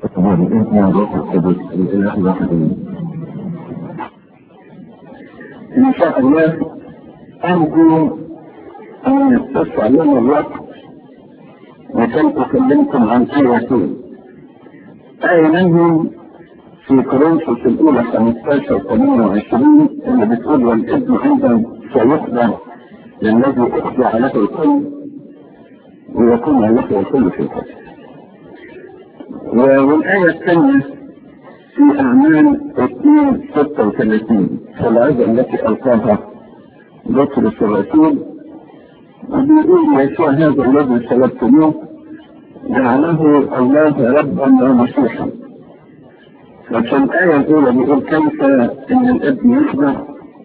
الابن والروح القدس الاله الواحد. ان شاء الله ارجو ان يتسع لنا الوقت وكنت اكلمكم عن ايتين. ايه منهم في كورنثوس الاولى 15:28 اللي بتقول والابن ايضا سيخضع للذي اخضع له الكل ويكون له الكل في الكل. والآية الثانية في أعمال 2:36 فالعزة التي ألقاها بطرس الرسول وبيقول يسوع هذا الذي سلبتموه جعله الله ربا ومسيحا. وفي الآية الأولى بيقول كيف إن الابن يخضع،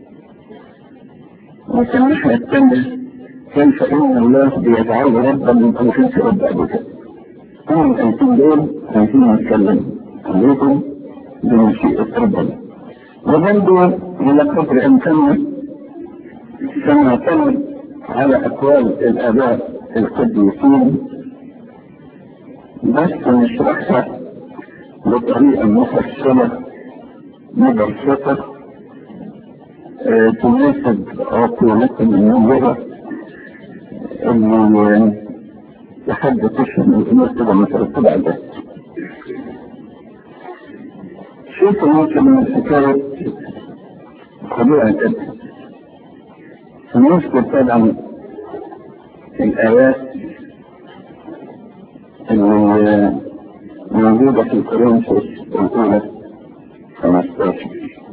وفي الناحية الثانية كيف إن الله بيجعله ربا من أنفس رب أبوك. هم الأنتم دول عايزين نتكلم عليكم بمشيئة ربنا. وبرضه على قدر إمكاننا سنعتمد على أقوال الآباء القديسين بس نشرحها بطريقة مفصلة مبسطة تناسب عقولكم المنظرة اللي لحد تشهد الأمور كده مترتبة على ذلك. شوفوا ممكن من الحكاية خلوها كده. هنذكر طبعا الآيات اللي موجودة في كورنثوس الأولى 15.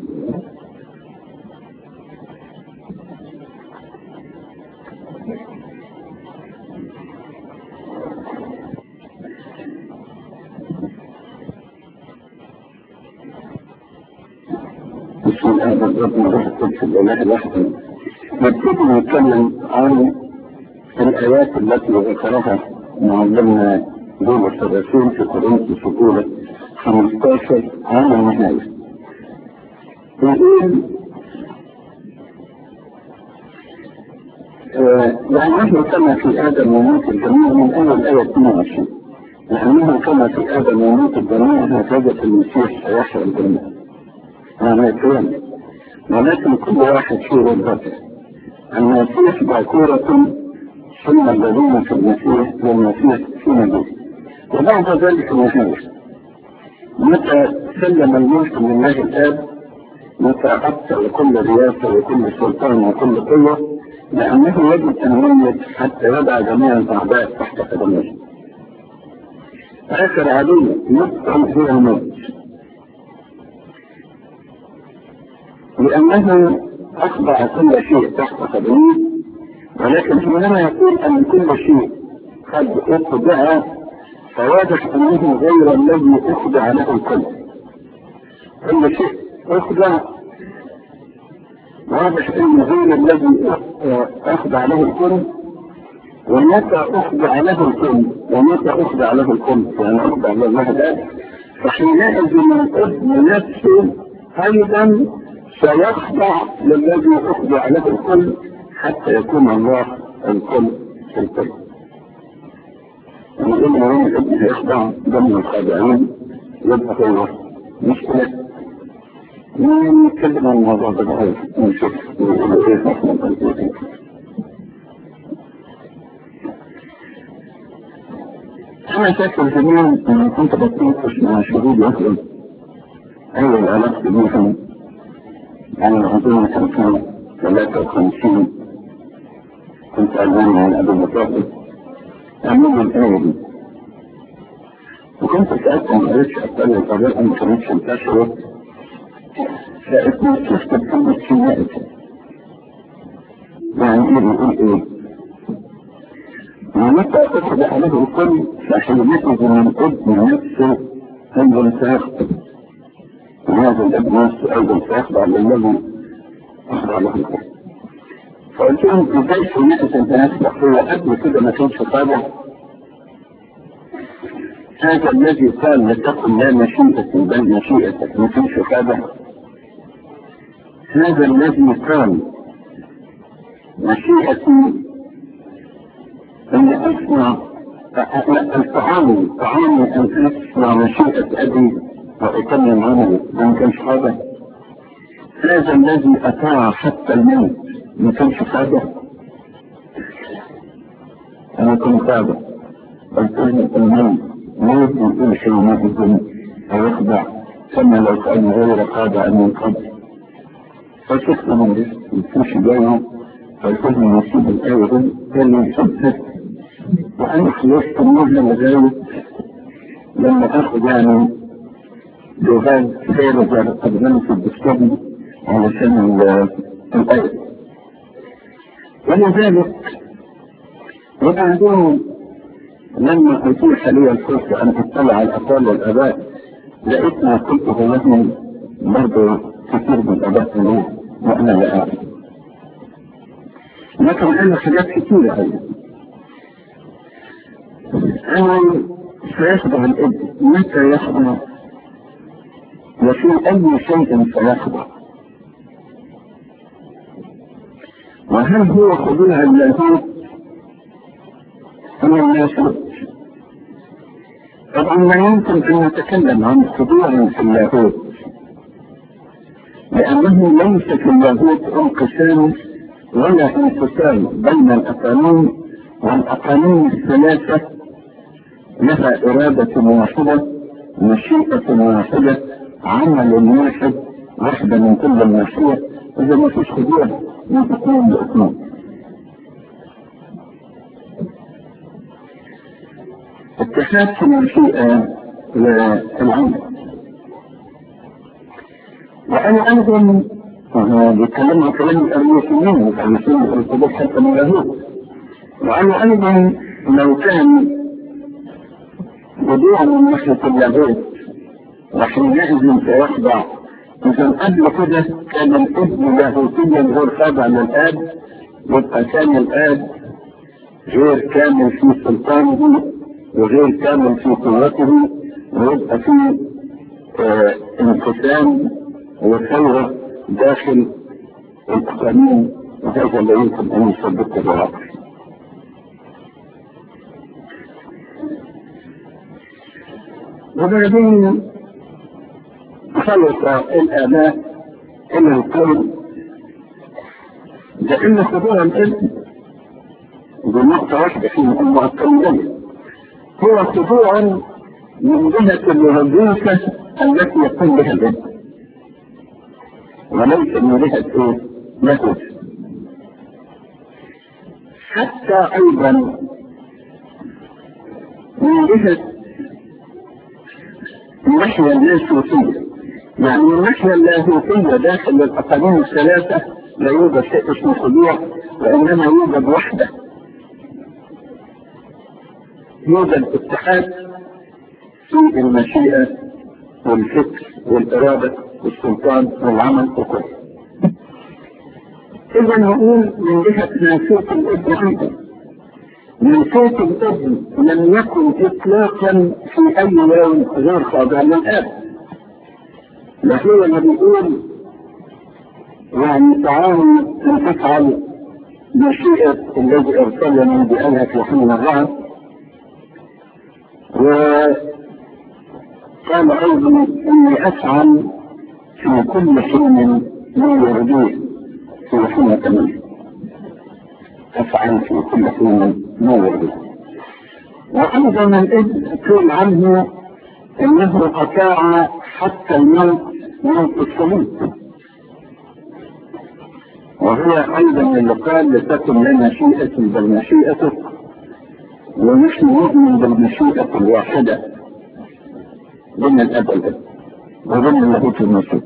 بسم الله الرحمن الرحيم. الإله الواحد. نبتدي نتكلم عن الآيات التي ذكرها معلمنا بولس الرسول في كورنثوس الأولى 15 عن النهاية. يقول لأنه كما في آدم وموت الجميع من أول آية 22 لأنه كما في آدم وموت الجميع هكذا في المسيح سيحيا الجميع. معنى الكلام ولكن كل واحد فيه ربته. المسيح باكورة ثم الذين في المسيح والمسيح في مجيء. وبعد ذلك النهاية متى سلم الملك لله الآب متى أبطل كل رياسة وكل سلطان وكل قوة لأنه يجب أن يملك حتى يضع جميع الأعداء تحت قدميه. آخر عدو يبطل هو الموت لأنه أخضع كل شيء تحت قدميه. ولكن حينما يقول أن كل شيء قد أخضع فواضح أنه غير الذي أخضع له الكل. كل شيء أخضع واضح أنه غير الذي أخضع له الكل. ومتى أخضع له الكل ومتى أخضع له الكل يعني أخضع لله الآب فحينئذ الابن نفسه أيضا سيخضع للذي أخضع له الكل حتى يكون الله الكل في الكل. نقول لهم الابن هيخضع ضمن الخاضعين يبقى هو مشكلة. نتكلم عن الموضوع ده بقى نشوف نقول ايه نحن. أنا فاكر زمان لما كنت بتناقش مع شهود أهل أول علاقتي بيهم يعني العظيمة كان 53 كنت أعلم عن أبو بكر أعمل الآية دي وكنت سألت ما قريتش أبطال القضاء ما كانتش انتشرت فأتناقش شفت محمد شمائك يعني إيه بيقول إيه ومتى أخذ له الكل فحينئذ من الابن نفسه أيضا سيخطب وهذا الابن نفسه أيضا سيخضع للذي أخضع له الكل. فقلت لهم ازاي حينئذ أنت نفسك هو قبل كده ما كانش طابع. هذا الذي قال لتكن لا مشيئتي بل مشيئتك ما كانش طابع. هذا الذي قال مشيئتي أن أصنع طعامي أن أسمع مشيئة أبي وأتمم عملي، ما كانش هذا. هذا الذي أطاع حتى الموت، ما كانش هذا. أنا كنت هذا الكلمة الموت موت من كل شيء ما يكون ويخضع كما لو كان غير قادع من قبل. فشفت من رزق مش جاي فالكل نصيب الآية دي كان يثبت، وأنا خلصت المهنة لغاية لما أخذ يعني جهاز خارج أدغنس الدستوري علشان الآية. ولذلك وبعدين لما أتيح لي الفرصة أن أطلع على أقوال الآباء لقيت ما قلته لهم برضه كثير من الآباء إليه وأنا لا أعرف. لكن أنا حاجات كثيرة أيضا. أنا سيخضع الابن متى يخضع وفي أي شيء سيخضع، وهل هو خضوع اللاهوت أم الناسوت؟ طبعا لا يمكن أن نتكلم عن خضوع في اللاهوت، لأنه ليس في اللاهوت انقسام ولا انفصال بين الأقانيم، والأقانيم الثلاثة لها إرادة واحدة، مشيئة واحدة، عمل واحد، واحدة من كل الناحية. إذا ما فيش خضوع يتقوم بأثنين. اتحاد في المشيئة للعمل. وأنا أيضا بيتكلم عن كلام الأريوسيين والأريوسيين الارتباط حتى من اليهود. وأنا أيضا لو كان خضوع من ناحية اللاهوت وحينئذ سيخضع، إذا قبل كده كان الابن لاهوتيا غير خاضع للآب، يبقى كان الآب غير كامل في سلطانه وغير كامل في قوته، ويبقى في انقسام وثورة داخل القانون، وهذا لا يمكن أن يصدقه بالعقل. وبعدين خلص الآباء إلى القول لأن خضوع الابن بنقطة واحدة في المعطلين هو خضوع من جهة الوظيفة التي يقوم بها الابن، وليس من جهة له. حتى أيضا من جهة الناحية اللاهوتية، يعني من الناحية اللاهوتية داخل الأقانيم الثلاثة لا يوجد شيء اسمه خضوع، وإنما يوجد وحدة، يوجد اتحاد في المشيئة والفكر والإرادة والسلطان والعمل وكله. إذا نقول من جهة ناسوت الابن أيضا، ناسوت الابن لم يكن إطلاقا في أي يوم غير خاضع للآب. لكن اللي بيقول يعني تعالوا تفعل مشيئة الذي أرسلني بأنك يحمل الرعد، وقال أيضا إني أفعل في كل حين ما يرضيه في حين كمان، أفعل في كل حين ما يرضيه. وأيضا الابن قيل عنه إنه أطاع حتى الموت، موت الصليب، وهو أيضا اللي قال لتكن لنا مشيئة بل مشيئتك، ونحن نؤمن بالمشيئة الواحدة بين الأب والابن وبين اللاهوت والناسوت.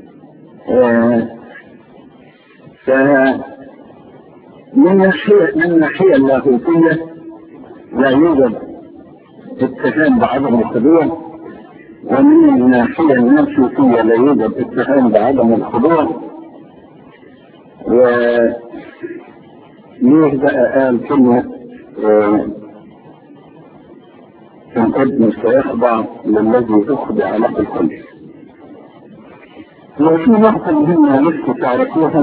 من الناحية اللاهوتية لا يوجد اتهام بعدم الخضوع، ومن الناحية الناسوتية لا يوجد اتهام بعدم الخضوع. وليه بقى قال كلمة الابن سيخضع للذي يخضع له الكل؟ وفي نقطة مهمة نفسي تعرفوها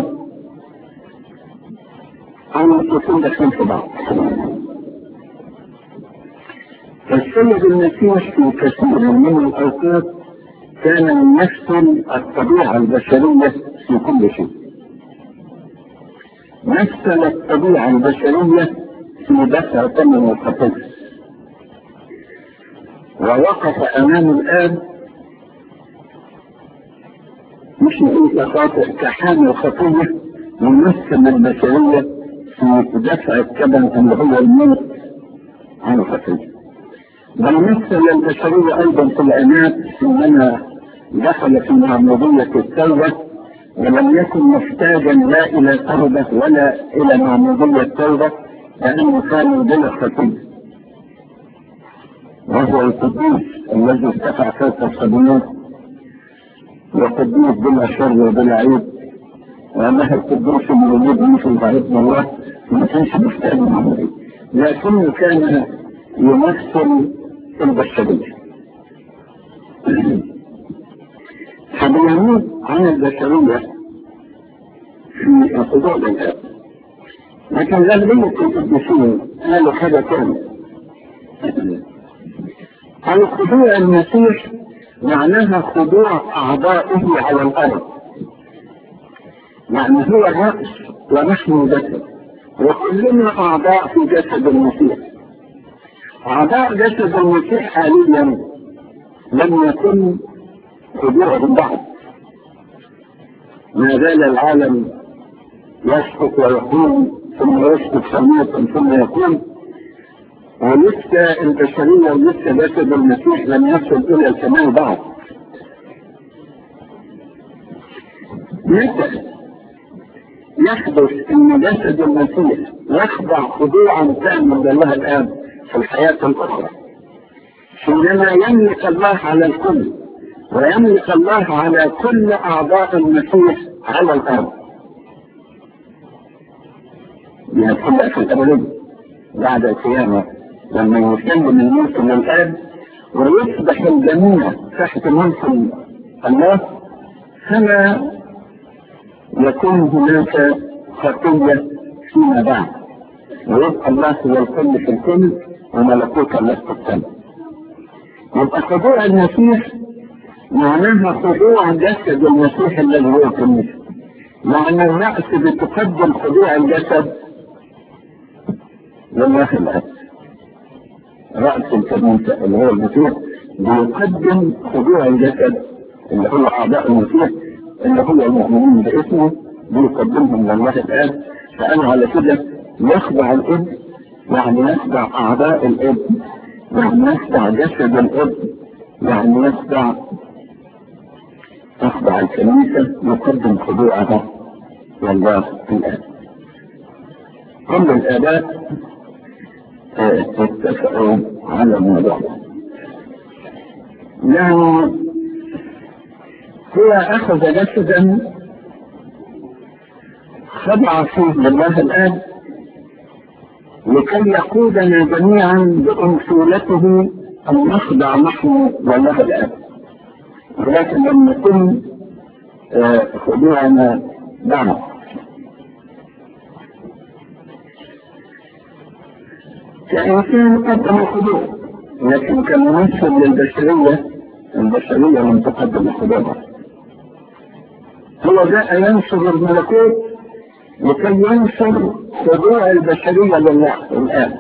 أو تكون داخلين في بعض. السيد المسيح في كثير من الأوقات كان يمثل الطبيعة البشرية في كل شيء. مثل الطبيعة البشرية في دفع ثمن الخطية، ووقف أمام الآب مش نقول خاطئ كحامل الخطية، يمثل البشرية في دفع الثمن اللي هو الموت عن الخطية. بل مثل البشرية أيضا في العناد حينما دخل في معمودية التوبة، ولم يكن محتاجا لا إلى توبة ولا إلى معمودية التوبة، لأنه كان بلا خطية، وهو القدوس الذي ارتفع فوق السماوات، وقدوس بلا شر وبلا عيب، وأنه القدوس الموجود مثل بعيدنا الله، ما كانش محتاج معمودية، لكنه كان يمثل البشرية. فبيموت عن البشرية في الخضوع للآب. لكن غالبية القديسين قالوا حاجة ثانية. عن خضوع المسيح معناها خضوع أعضائه على الأرض، يعني هو الرأس ونحن جسد، وكلنا أعضاء في جسد المسيح. أعضاء جسد المسيح حاليا لم يكن خضوعهم بعد، ما زال العالم يسقط ويقوم ثم يسقط سماء ثم يقوم، ولسه البشرية ولسه جسد المسيح لم يصل إلى الكمال بعد. متى يحدث ان جسد المسيح يخضع خضوعا تاما لله الاب في الحياة الاخرى، حينما يملك الله على الكل ويملك الله على كل اعضاء المسيح على الارض. يكون في الابد بعد القيامة لما يسلم الملك للاب ويصبح الجميع تحت ملك الله، فلا يكون هناك خطية فيما بعد، ويبقى الله هو الكل في الكل وملكوت الله في الكل. يبقى خضوع المسيح معناها خضوع جسد المسيح الذي هو الكنيسة، لأن الرأس بتقدم خضوع الجسد لله الأب. رأس الكنيسة اللي هو المسيح بيقدم خضوع الجسد اللي هو أعضاء المسيح اللي هو المؤمنين باسمه، بيقدمهم لله الآب. فأنا على كده يخضع الابن، يعني يخضع أعضاء الابن، يعني يخضع جسد الابن، يعني يخضع الكنيسة، يقدم خضوعها لله الآب. كل الآباء اتفقوا على الموضوع ده. يعني هو أخذ جسدا خضع فيه لله الآب لكي يقودنا جميعا بأنفولته أن نخضع نحن لله الآب، ولكن لم يكن خضوعنا بعد. كإنسان قدم الخضوع، لكن كممثل للبشرية، البشرية لم تقدم الخضوع. هو جاء ينشر الملكوت لكي ينشر خضوع البشرية لله الآن.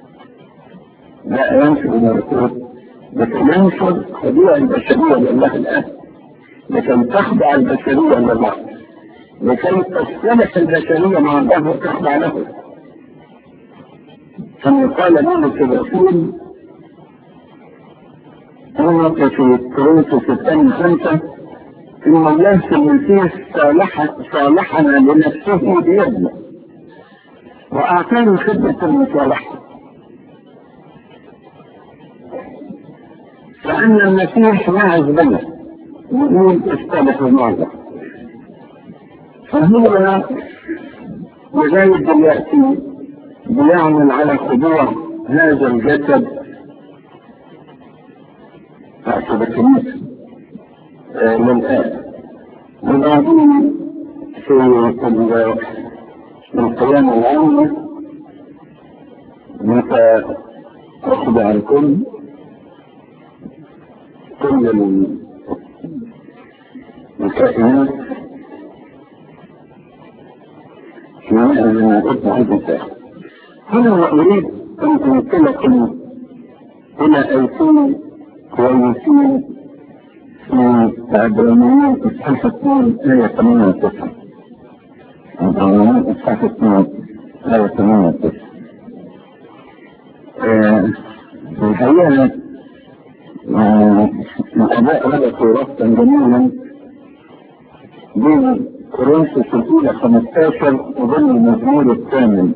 جاء ينشر الملكوت لكي ينشر خضوع البشرية لله الآن، لكي تخضع البشرية لله، لكي تصلح البشرية مع الله وتخضع له. كما قال بولس الرسول في كورنثوس الثاني 5: إن الله في المسيح صالحنا لنفسه بيده وأعطانا خدمة المصالحة، فأن المسيح معز بنا يقول اصطلحوا مع الله. فهو لغاية دلوقتي بيعمل على خضوع هذا الجسد أعتبر الكنيسة للآب. وبعدين في القيامة العامة متى يخضع الكل الكائنات في ما قلت عدة. هنا أريد أن أنقلكم إلى أيتين كويسين في عبرانيين إصحاح 2 آية 8 و 9. عبرانيين إصحاح 2 آية 8 و 9. في الحقيقة الآباء ربطوا ربطا جميلا بين كورنثوس الأولى 15 وبين المزمور الثامن.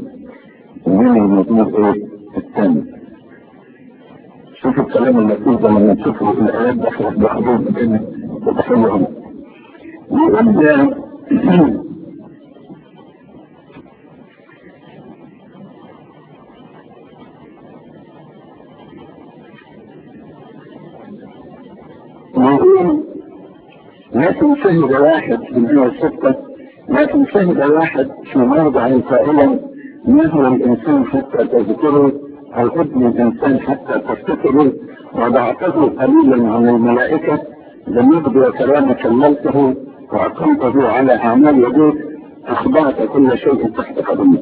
الثامن شوفوا الكلام اللطيف لما تشوفوا الآيات بحضور بحضورهم. يقول لكن شهد واحد في الآية 6 لكن شهد واحد في موضع قائلا ما هو الإنسان حتى تذكره أو ابن الإنسان حتى تفتكره وضعته قليلا عن الملائكة بمجد وكرامة كملته وأقمته على أعمال يديك أخضعت كل شيء تحت قدمك.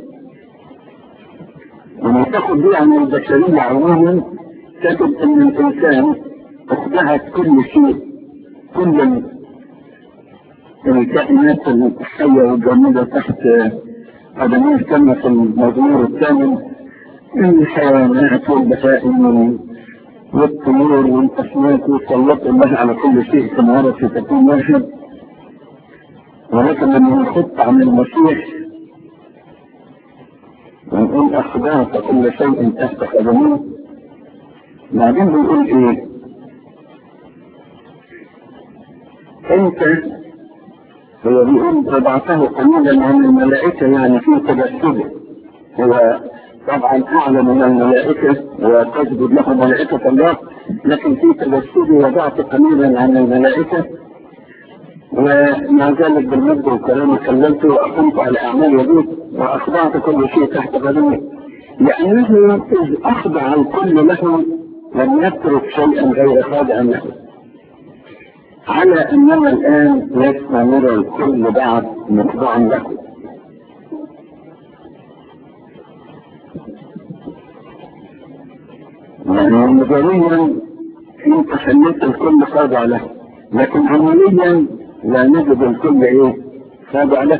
وما تاخد دي عن البشرية عموما تجد أن الإنسان أخضعت كل شيء، كل الكائنات الحية والجامدة تحت قدميه كما في المزمور الثامن، الحيوانات والبهائم والطيور والأسماك وسلط الله على كل شيء كما ورد في تكوين واحد. ولكن لما نخط عن المسيح ونقول أخضعت كل شيء تحت قدميه، بعدين بنقول إيه؟ أنت هو بيقول وضعته قليلا عن الملائكة، يعني في تجسده. هو طبعا أعلى من الملائكة وتسجد له ملائكة الله، لكن في تجسده وضعت قليلا عن الملائكة، ومع ذلك بالمجد والكرامة كلمته وأقمت على أعمال يديك وأخضعت كل شيء تحت قدمه، لأنه إذ أخضع الكل له لم يترك شيئا غير خاضع له، على أننا الآن لسنا نرى الكل بعد مخضوعا له. يعني مجاليا انت خليت الكل خاضع له، لكن عمليا لا نجد الكل خاضع له.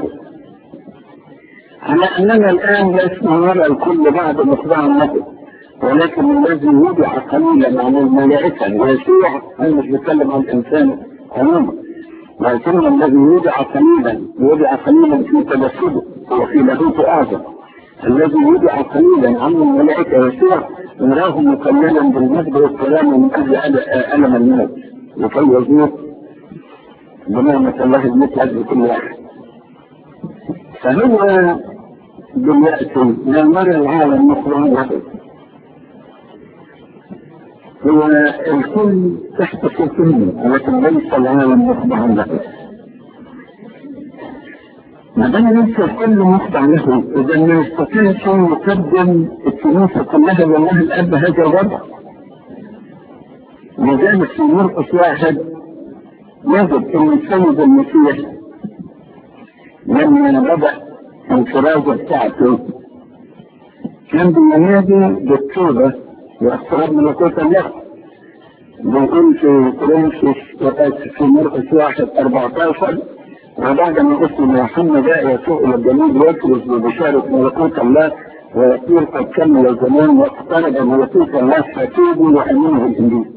على أننا الآن لسنا نرى الكل بعد مخضوعا له، ولكن الذي وضع قليلا عن الملائكة ويسوع، أنا مش بتكلم عن الإنسان عموما، ولكن الذي وضع قليلا في تجسده وفي لاهوته أعظم، الذي وضع قليلا عن الملائكة يسوع نراه مكللا بالمجد والكلام من أجل ألم الموت لكي يذوق بنعمة الله المتعد لكل واحد. فهو باليأس لا نرى العالم مخضوعا له، هو الكل تحت سلطانه ولكن ليس العالم مخضوعا له. ما دام ليس الكل مخضع له، اذا ما يستطيعش يقدم الكنيسه كلها والله الاب هذا الوضع. لذلك في مرقس 1 يجب ان السيد المسيح لما بدا الكرازه بتاعته كان بينادي بالتوبه واقتراب ملكوت الله. بنقول في كورنثوس في مرقس 1:14 وبعد ما اسم يوحنا جاء يسوع الى الجنوب يكرز ببشاره ملكوت الله ويقول قد كمل الزمان واقترب ملكوت الله فتوبوا وامنوا بالانجيل.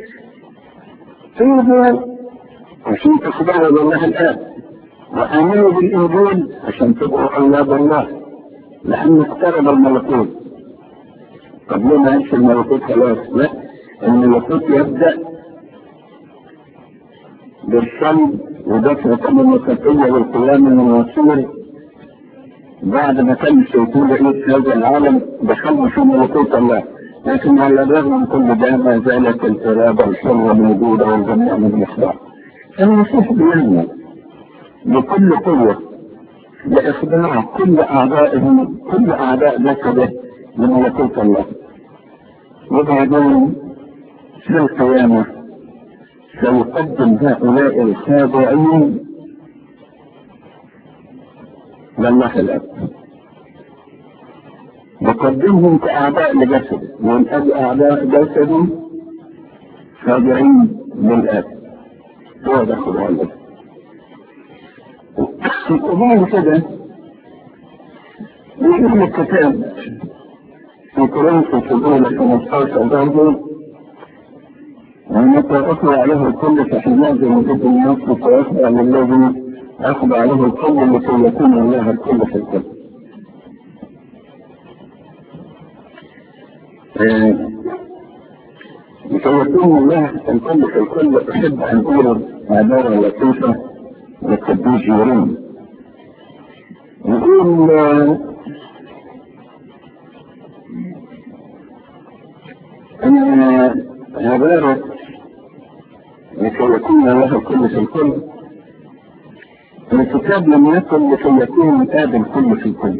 توبوا عشان تخضعوا لله الاب، وامنوا بالانجيل عشان تبقوا اولاد الله، لان اقترب الملكوت. طب ليه ما يمشي الملكوت خلاص؟ لا، الملكوت يبدا بالصلب ودفع المسيحية والقيام من الوصول. بعد ما كان الشيطان رئيس هذا العالم دخلنا في ملكوت الله، لكن على الرغم من كل ده ما زالت الإرادة الحرة موجودة والجميع من الإخضاع. المسيح بيعمل بكل قوة لإخضاع كل أعداء جسده لملكوت الله، وبعدين في القيامة سيقدم هؤلاء الخاضعين لله الأب، يقدمهم كأعداء لجسده، ومن أعداء جسده خاضعين للأب. هو ده خضوع له. وبعد كده يقول الكتاب في كورنثوس الأولى 15 برضه: ومتى أخضع له الكل فحينئذ يجد النفس ويخضع للذي أخضع له الكل لكي يكون الله الكل في الكل. لكي يكون الله الكل في الكل. أحب أن أقول عبارة لطيفة للقديس جيرين، يقول عبارة لكي يكون الله الكل في الكل. الكتاب لم يكن لكي يكون الآب الكل في الكل،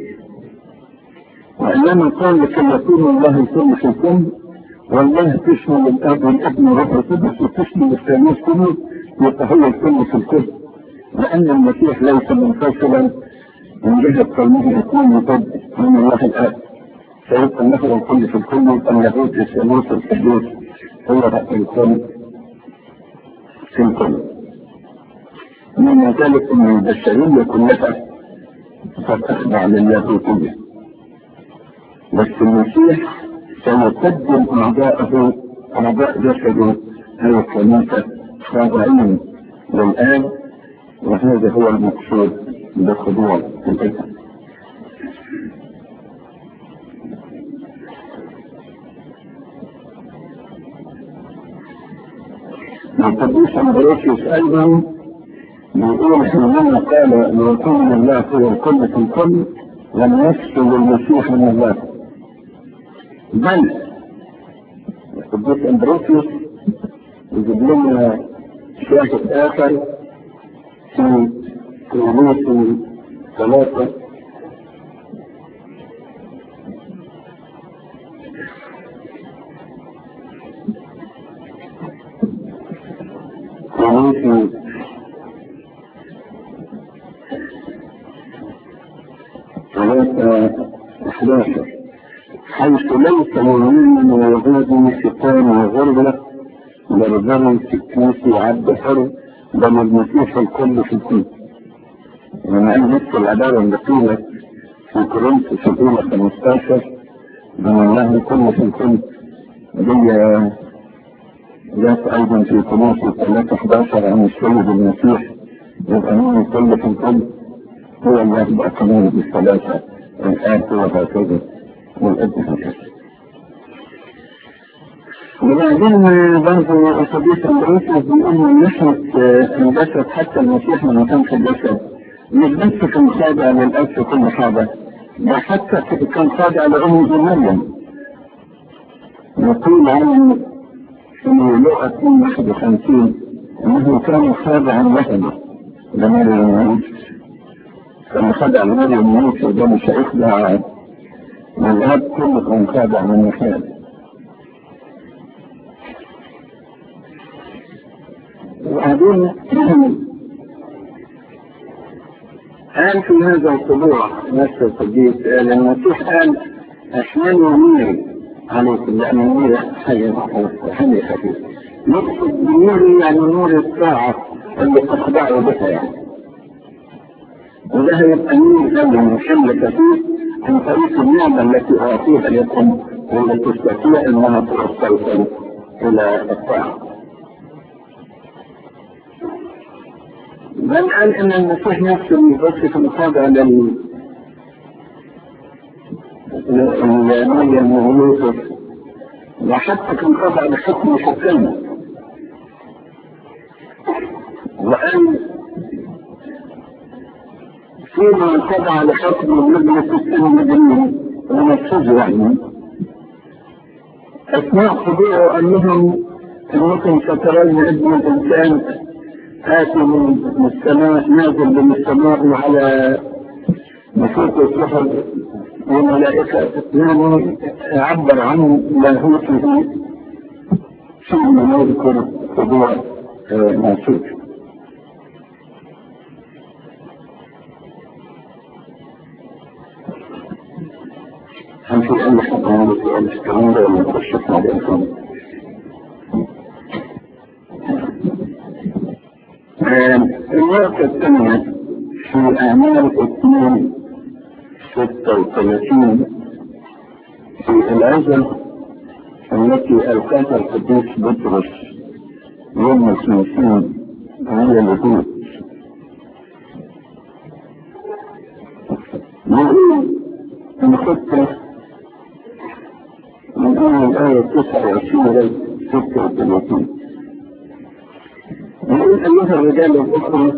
وإنما قال لكي يكون الله الكل في الكل، والله تشمل الآب والابن والروح القدس وتشمل الثالوث كله، يبقى هو الكل في الكل. لأن المسيح ليس منفصلا من جهة كونه يكون مضاد من الله الآب، فيبقى له الكل في الكل، يبقى اللاهوت الثالوث القدوس هو الكل في الكل. من ذلك ان البشرية كلها قد تخضع للاهوتية، بس المسيح سيقدم أعداءه أعداء جسده هي الكنيسة خاضعين للآب، وهذا هو المقصود بخضوع الابن. القديس أمبروسيوس أيضا بيقول حينما قال ليكون الله هو الكل في الكل لم يفصل المسيح من الله، بل القديس أمبروسيوس يجيب لنا شاهد آخر في كورنثوس 3 11 حيث ليس مؤمن ويهودي شيطان وغربة لرجال سكيسي عبد حر بل المسيح الكل في الكل. ومع ان نفس العبارة اللي قيلت في كورنثوس الأولى 15 بل الله الكل في الكل دي جاءت أيضا في كورنثوس 3 11 عن السيد المسيح، يبقى مين الكل في الكل؟ هو الله بقى كمان بالثلاثة، الآب هو هكذا والابن هكذا. وبعدين برضه القديس أمبروسيوس بيقول من ناحية الجسد حتى المسيح لما كان في الجسد مش بس كان خاضع للأب في كل حاجة، ده حتى كان خاضع لأمه مريم. يقول عنه في لقا 51 انه كان خاضعا لها لمريم، كان خاضع لمريم وده مش هيخضع للأب، كله كان خاضع من مكان. وبعدين قال في هذا الخضوع نفس القديس قال المسيح قال احملوا نيري عليكم لأن النور حي خفيف. نقصد بالنور يعني نور الساعة اللي تخضعوا بها يعني، وده يبقى نور زي من حمل خفيف عن طريق النعمة التي أعطيها لكم والتي تستطيع أنها توصلكم إلى الطاعة. بل قال إن المسيح نفسه يبص في المخاضع مريم ويوسف، وحتى كان خاضع لحكم حكمه، وقال فيما خاضع لحكم مجلس السن الجميل ونفذه يعني أثناء خضوعه أنهم أنكم سترون ابن الإنسان آتي من السماء نازل من السماء على نفوق السحر والملائكة يعني عبر عن لاهوته ثم يذكر خضوع ناسوت. هل في أي حد عنده سؤال في الكلام ده ولا نخش في موضوع ثاني؟ النقطة الثانية في أعمال 2:36 في العزة التي ألقاها القديس بطرس يوم الخمسين على الوجود. يقول إن خطة من أول آية 29 إلى 36 يقول أيها الرجال الأخرى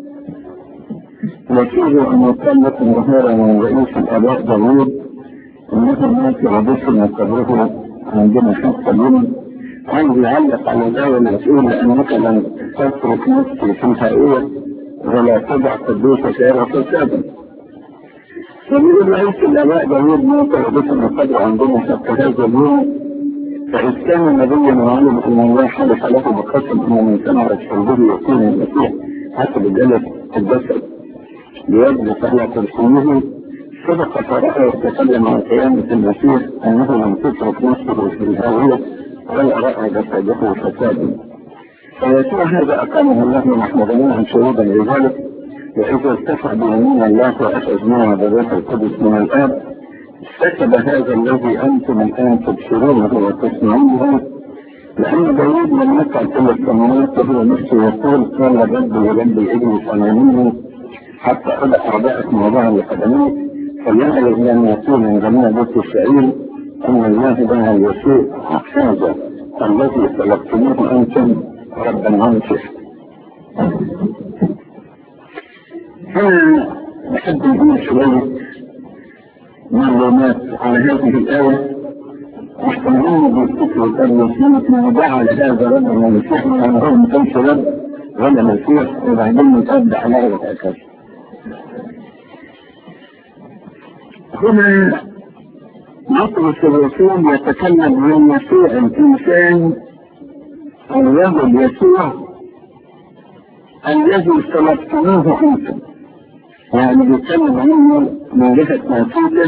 وكيلوا أن يطلق ظهورا من رئيس الآباء داوود إنه الناس يعرفون قبره عندنا حتى اليوم. عايز يعلق على الآية المسؤول لأنك لم تترك نفسي في الحقيقة ولا تدع قدوسك سيرا فسادا. فبيقول رئيس الآباء داوود موت يعرفون قبره عندنا حتى هذا اليوم. فإذ كان نبيا وعلم أن الله حدث له بقسم أنه من ثمرة قلبه يكون المسيح حسب الجلد الجسد ليجلس على كرسيه. صدق فرأى يتكلم عن قيامة المسيح أنه لم تترك نفسه في الهاوية ولا رأى جسده فسادا. فيسوع هذا أقامه الله نحن جميعا شهودا لذلك. وإذا ارتفع بيمين الله وأخذ معه بالروح القدس من الآب كتب هذا الذي أنتم الآن تبصرونه وتسمعونه. لأن داوود لم يقع كل السماوات وهو نفسه يقول قال ربي وربي اجلس أمامي حتى أضع أعداءكم وضعا لقدميك. فليعلم أن يكون من جميع بيت إسرائيل أن الله دعا يسوع هذا الذي طلبتموه أنتم ربا عنصر. هنا نحب نقول شوية معلومات على هذه الآية. واحتمالنا بالفكر المسيح ما جعل هذا ربا ومسيح أنه هو مكانش رب ولا مسيح وبعدين نتبع على وهكذا. هنا بطرس الرسول يتكلم عن يسوع الإنسان الرجل يسوع الذي طلبتموه أنتم. يعني بيتكلم عنه من جهة ناسوته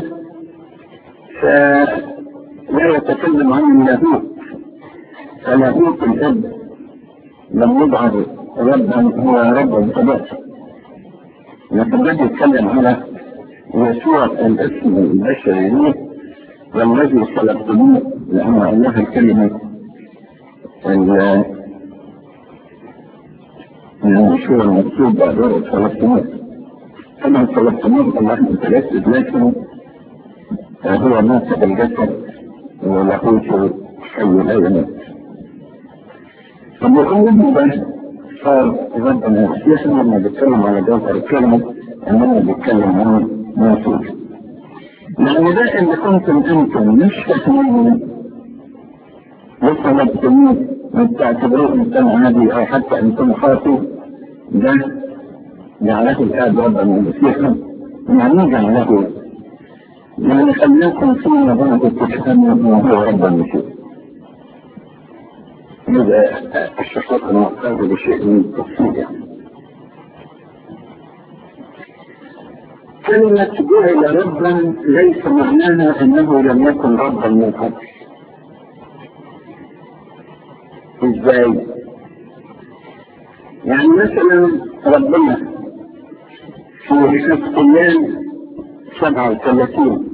فلا يتكلم عن اللاهوت. فلاهوت الأب لم يجعل ربا هو رب ثباتا، لكن ده يتكلم على يسوع الاسم البشري له والذي طلبتموه لأن الله الكلمة المشهور المكتوب بعد طلبتموه. طبعا طلبتموه الله متجسد لكن هو مات بالجسد ولاهوته حي لا يموت. فبيقول ده صار ربنا يسيح لما بيتكلم على جوهر الكلمة انه بيتكلم عن ناسوت. لأن ده اللي كنتم انتم مش فاهمين وطلبتموه وتعتبروه انسان عادي او حتى انسان خاطئ، ده جعله الآب ربا ومسيحا. يعني جعله يعني خلاكم فيما بعد تفهموا وهو رب المسيح. هذا الشخص المعتاد بشيء من التفصيل. يعني كلمة جعل ربا ليس معناها انه لم يكن ربا من قبل. ازاي؟ يعني مثلا ربنا في حزقيال 37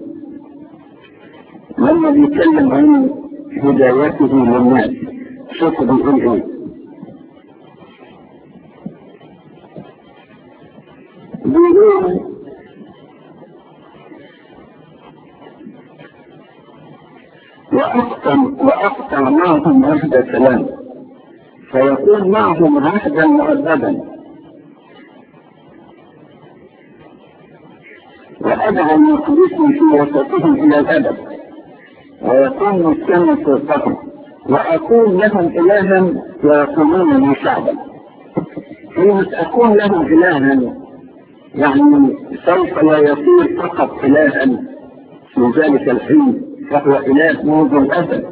لما بيتكلم عن هدايته للناس شوفوا بيقول ايه؟ بيقول وأقطع معهم عهد سلام فيكون معهم عهدا مؤبدا وأدعى يخلصني في وسطهم إلى الأبد ويكون مسكن سلطتهم وأكون لهم إلها ويكونون لي شعبا. كلمة أكون لهم إلها يعني سوف لا يصير فقط إلها في ذلك الحين، فهو إله منذ الأزل،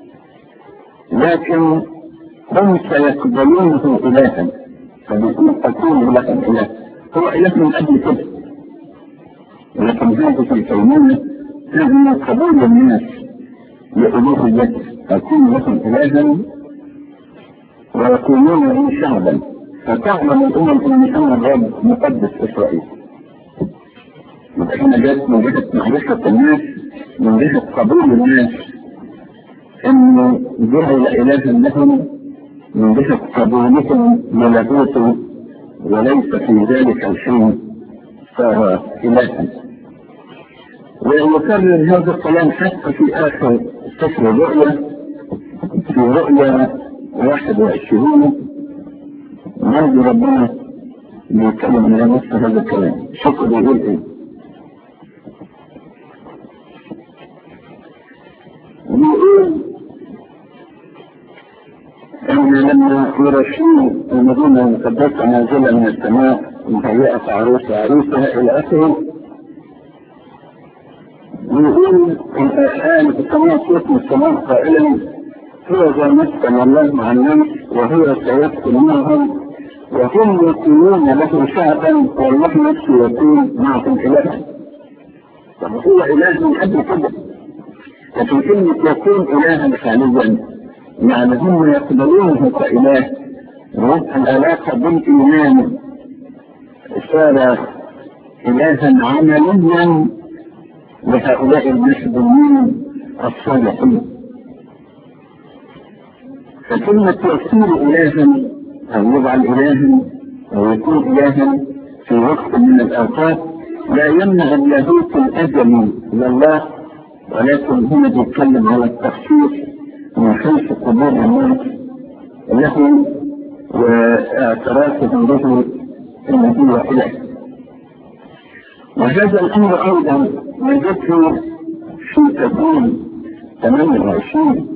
لكن هم سيقبلونه إلها، فبيكون تكون لهم إله، هو إله من قبل كده، ولكن هذه الكينونة هذه قبول الناس لألوهيته، تكون لهم إلها ويكونون له شعبا، فتعلم الأمم أن الرب مقدس إسرائيل. هنا جاءت من جهة معرفة الناس، من جهة قبول الناس أنه جعل إلها لهم، من جهة قبولهم ملكوته، وليس في ذلك الحين صار إلها. ويكرر هذا الكلام حتى في آخر سفر الرؤيا، في رؤيا 21 نرجو ربنا بيتكلم على نفس هذا الكلام. شكرا. بيقول ايه؟ بيقول ان لما يرشون المدينه المقدسه نازله من السماء مهيئه عروسها الى اخره، بيقول الان السماء صوت من السماء قائلا هو ذا مسكن الله مع الناس وهو سيسكن معهم وهم يكونون له شعبا والله نفسه يكون معهم إلها. طب هو إله من قبل كده، لكن كلمة يكون إلها حاليا يعني هم يقبلونه كإله، ويبقى العلاقة بالإيمان صار إلها عمليا لهؤلاء المسلمين الصالحين. فكلمة يصير إلها أو يجعل إلها أو يكون إلها في وقت من الأوقات لا يمنع اللاهوت الأزلي لله، ولكن هنا بيتكلم على التخصيص من حيث قبول الناس له واعترافهم به الذي هو إله. وهذا الأمر أيضا يذكر في تكوين 28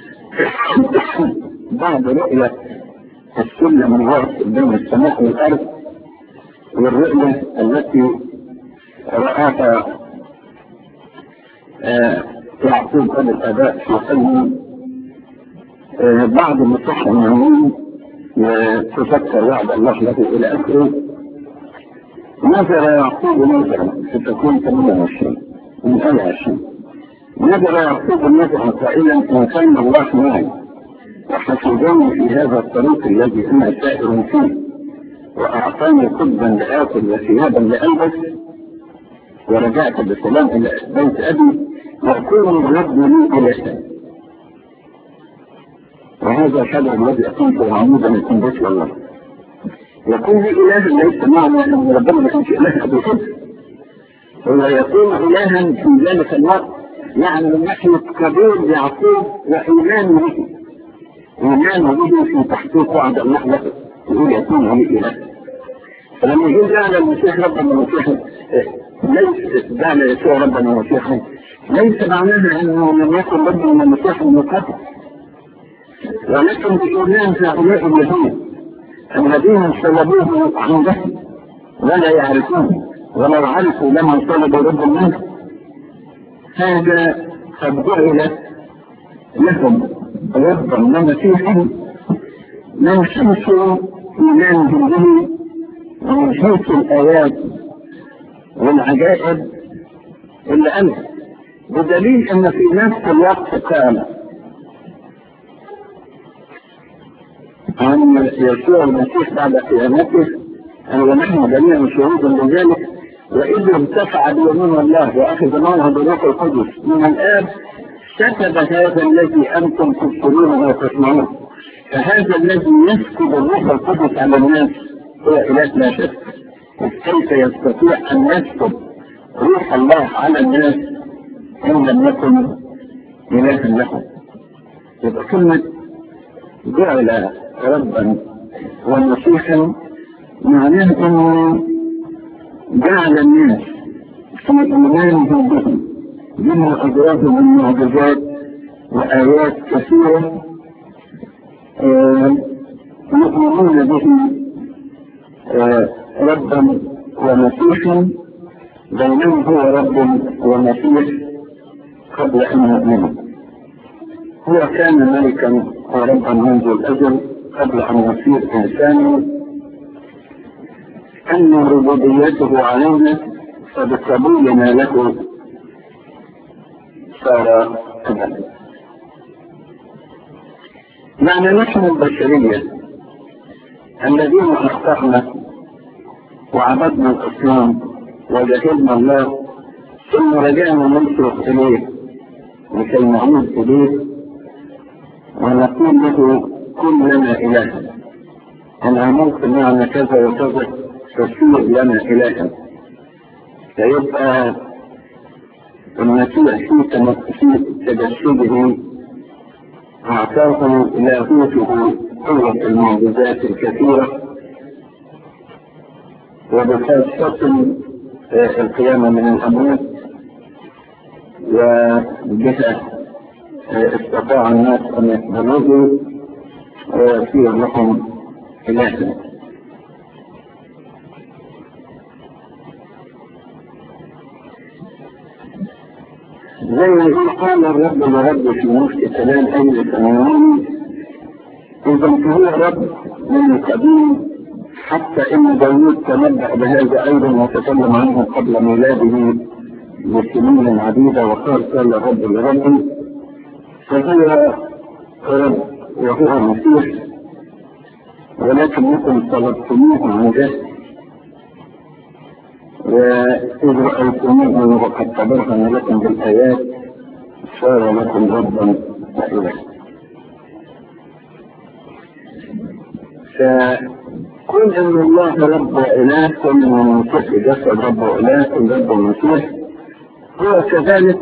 بعد رؤية السلم الواقع بين السماء والأرض، والرؤية التي رآها يعقوب أبو الآباء في قلبه بعد ما صح المؤمنين وتفكر وعد الله له إلى آخره. نظر يعقوب نظرا ستكون 28 من آية 20. نظر يعقوب نظرا قائلا إن كان الله معي وحفظني في هذا الطريق الذي أنا سائر فيه وأعطاني قبا لآكل وثيابا لألبس ورجعت بسلام إلى بيت أبي وأكون الرب لي إلها. وهذا الشبع الذي أقمته عمودا يكون بيت الله يكون لي إله ليس معنى أن ربنا ما كانش إله أبو كده، هو يكون إلها في ذلك الوقت، يعني من ناحية قبول يعقوب وإيمانه به، إيمانه به في تحقيق وعد الله له يقول يكون لي إله. فلما يقول جعل المسيح ربنا ومسيحا ليس جعل يسوع ربنا ومسيحا ليس معناها أنه لم يكن ربنا ومسيحا من قبل، ولكن بإيمان هؤلاء اليهود الذين صلبوه عندهم ولا يعرفون ولو عرفوا لما صلبوا رب الله، هذا قد جعل لهم ربا ومسيحا من حيث إيمانهم به ومن حيث الآيات والعجائب اللي قالها، بدليل أن في نفس الوقت قال عن يسوع المسيح بعد قيامته ونحن جميعا شهود لذلك وإذ ارتفع بيمين الله وأخذ معه بروح القدس من الآب كتب هذا الذي أنتم تبصرونه وتسمعونه. فهذا الذي يسكب الروح القدس على الناس هو إله لا شك. كيف يستطيع أن يسكب روح الله على الناس إن لم يكن إلها لهم؟ يبقى كلمة جعل ربا ومسيحا معناه أنه جعل الناس في إيمانهم بهم بما أجراه من معجزات وآيات كثيرة يؤمنون به ربا ومسيح، بينما هو رب ومسيح قبل أن يؤمن. هو كان ملكا وربا منذ الأزل قبل أن يصير إنسانا، أن ربوبيته علينا فبقبولنا له صار أبدا. يعني نحن البشرية الذين أخطأنا وعبدنا الأصنام وجهلنا الله ثم رجعنا نصرف إليه لكي نعود إليه ونقول له كن لنا إلها، أن عملت معنا كذا وكذا تصير لنا إلها. فيبقى المسيح في تجسده أعطاه لاهوته قوة المعجزات الكثيرة، وبخاصة القيامة من الأموات، وبها استطاع الناس أن يقبلوه ويصير لهم إلها. زي ما قال الرب لرب في نفس كلام أهل السماوات: إذا هو رب من القديم، حتى إن داوود تنبأ بهذا أيضا وتكلم عنه قبل ميلاده بسنين عديدة وقال الرب لربي. فهو رب وهو مسيح، ولكنكم طلبتموه عن جهل، وإذ رأيتموه وقد تبرهن لكم بالآيات صار لكم ربا وإله. فكل أن الله رب وإله، كل من المسيح جسد رب وإله، رب المسيح هو كذلك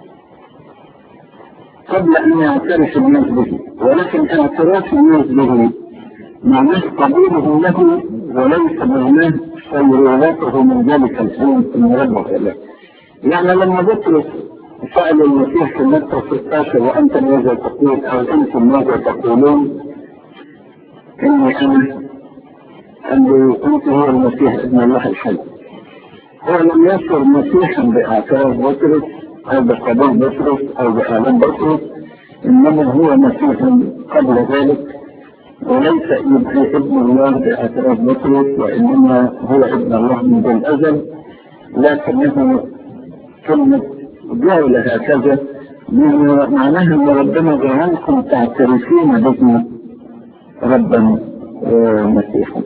قبل أن يعترف الناس به، ولكن اعتراف الناس به معناه قبوله له، وليس معناه سيرورته من ذلك الحين من رب وإله. يعني لما بطرس سأل المسيح في متى 16: وأنت ماذا تقول؟ أو أنتم ماذا تقولون؟ إني أنا، أنه أنت هو المسيح ابن الله الحي. هو لم يصر مسيحا باعتراف بطرس أو بقبول بطرس أو بإعلان بطرس، إنما هو مسيح قبل ذلك، وليس ابن الله باعتراف بطرس، وإنما هو ابن الله منذ الأزل، لكنه كلمة جعل هكذا معناها أن ربنا جعلكم تعترفين به ربا ومسيحا.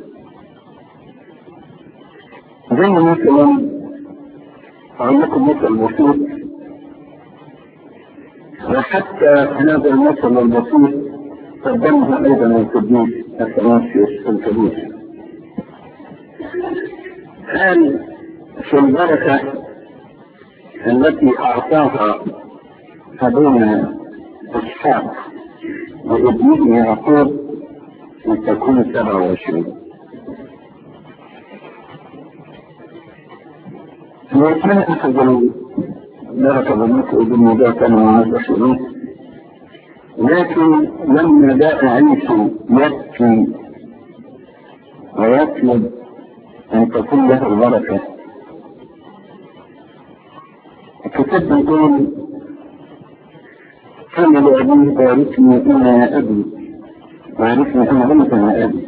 زي مثلا أقول لكم مثل بسيط، وحتى هذا المثل البسيط قدمه أيضا القديس أثناسيوس الكبير. قال في البركة التي أعطاها أبونا إسحاق وابنه يعقوب لتكون 27، وكان أخذ البركة بالنسبة للموضوع كان معاذ، لكن لما جاء عيسى يبكي ويطلب أن تكون له البركة، الكتاب يقول: قال لأبيه: باركني أنا يا أبي، باركني أنا أنت يا أبي.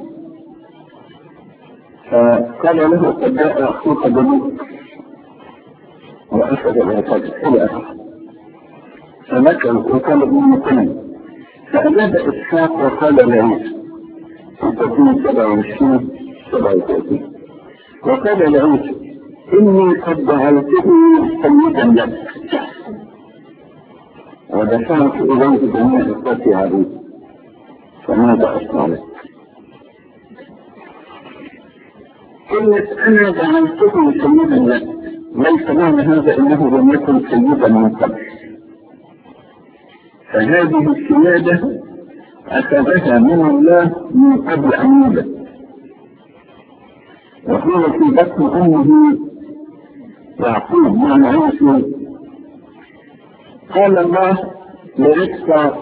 فقال له: قد جاء أخوك بنوك، وأخذ العتاق إلى أخذ، فمكن وكان ابن مكان. فأجاب إسحاق وقال لعيسى في تكوين 27 وقال لعيسى: إني قد جعلته سيدا لك، ودفعت إليه جميع إخوتي عليه، فماذا أصنع لك؟ كلمة أنا جعلته سيدا لك ليس معنى هذا إنه لم يكن سيدا من قبل، فهذه السيادة أخذها من الله من قبل أن يولد، وهو في بطن أمه يعقوب مع عيسى. قال الله لرفقة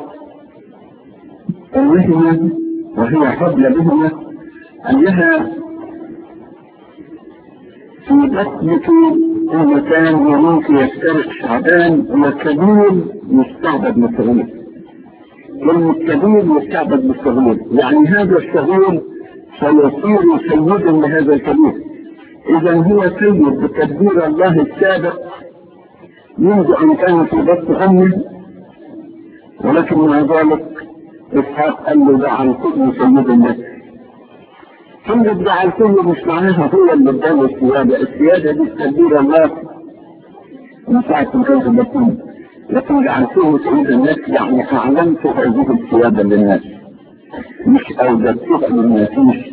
المهنة وهي حبل بهنة أنها في بطنك المكان يموت يفترق شعبان وكبير يستعبد بالصغير. كلمة كبير يستعبد بالصغير يعني هذا الصغير سيصير سيدا لهذا الكبير. إذا هو سيد بتدبير الله السابق منذ أن كان في بطن أمه، ولكن مع ذلك إسحاق قال له جعلته سيدا لك. كلمة جعلته مش معناها هو اللي اداله السيادة، السيادة دي تدبير الله من ساعة ما كان في بطن، لكن جعلته سيدا لك يعني أعلنت هذه السيادة للناس، مش أوجدتها للناس،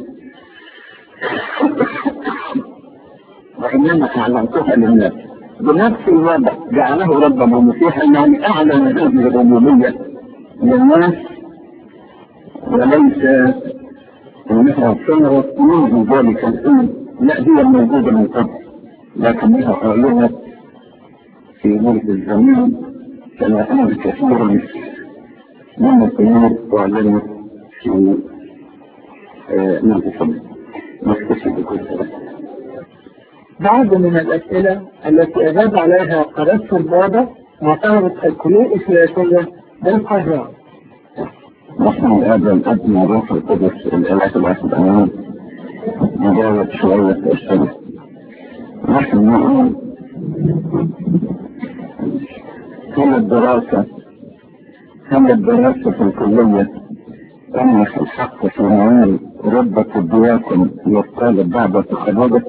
وإنما أعلنتها للناس. بنفس الوضع جعله ربنا مسيحا يعني أعلن هذه الربوبية للناس، وليس انها صارت منذ ذلك الان، لا هي موجوده من قبل لكنها اعلنت في ملك الزمان كما ان كثيرا من الامور اعلنت في ملك الزمان. نكتفي بكل هذا. بعض من الاسئله التي اجاب عليها قداسه البابا وطلبت الكليه السياسيه بالقاهره. نحن هذا الأدنى روح القدس الإله الواحد أمام مجاوب شوية أسئلة. نحن نقول هل الدراسة في الكلية تمنح الحق في نوال ربة الدياكن للطالب بعد تخرجه؟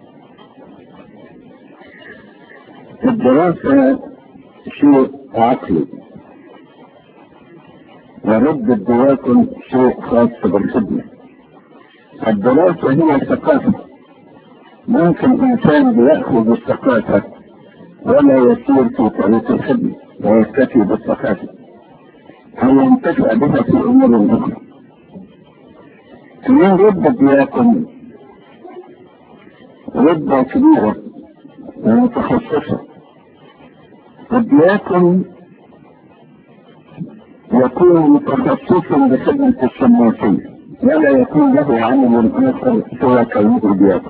الدراسة شيء عقلي، ورد الدياكن شيء خاص بالخدمة. الدراسة هي الثقافة، ممكن إنسان بيأخذ الثقافة ولا يسير في طريق الخدمة ويكتفي بالثقافة أو ينتفع بها في أمور أخرى. كمان رد الدياكن ردة كبيرة ومتخصصة. الدياكن يكون متخصصا بخدمة الشماسية ولا يكون له عمل آخر سوى كونه الدياكن.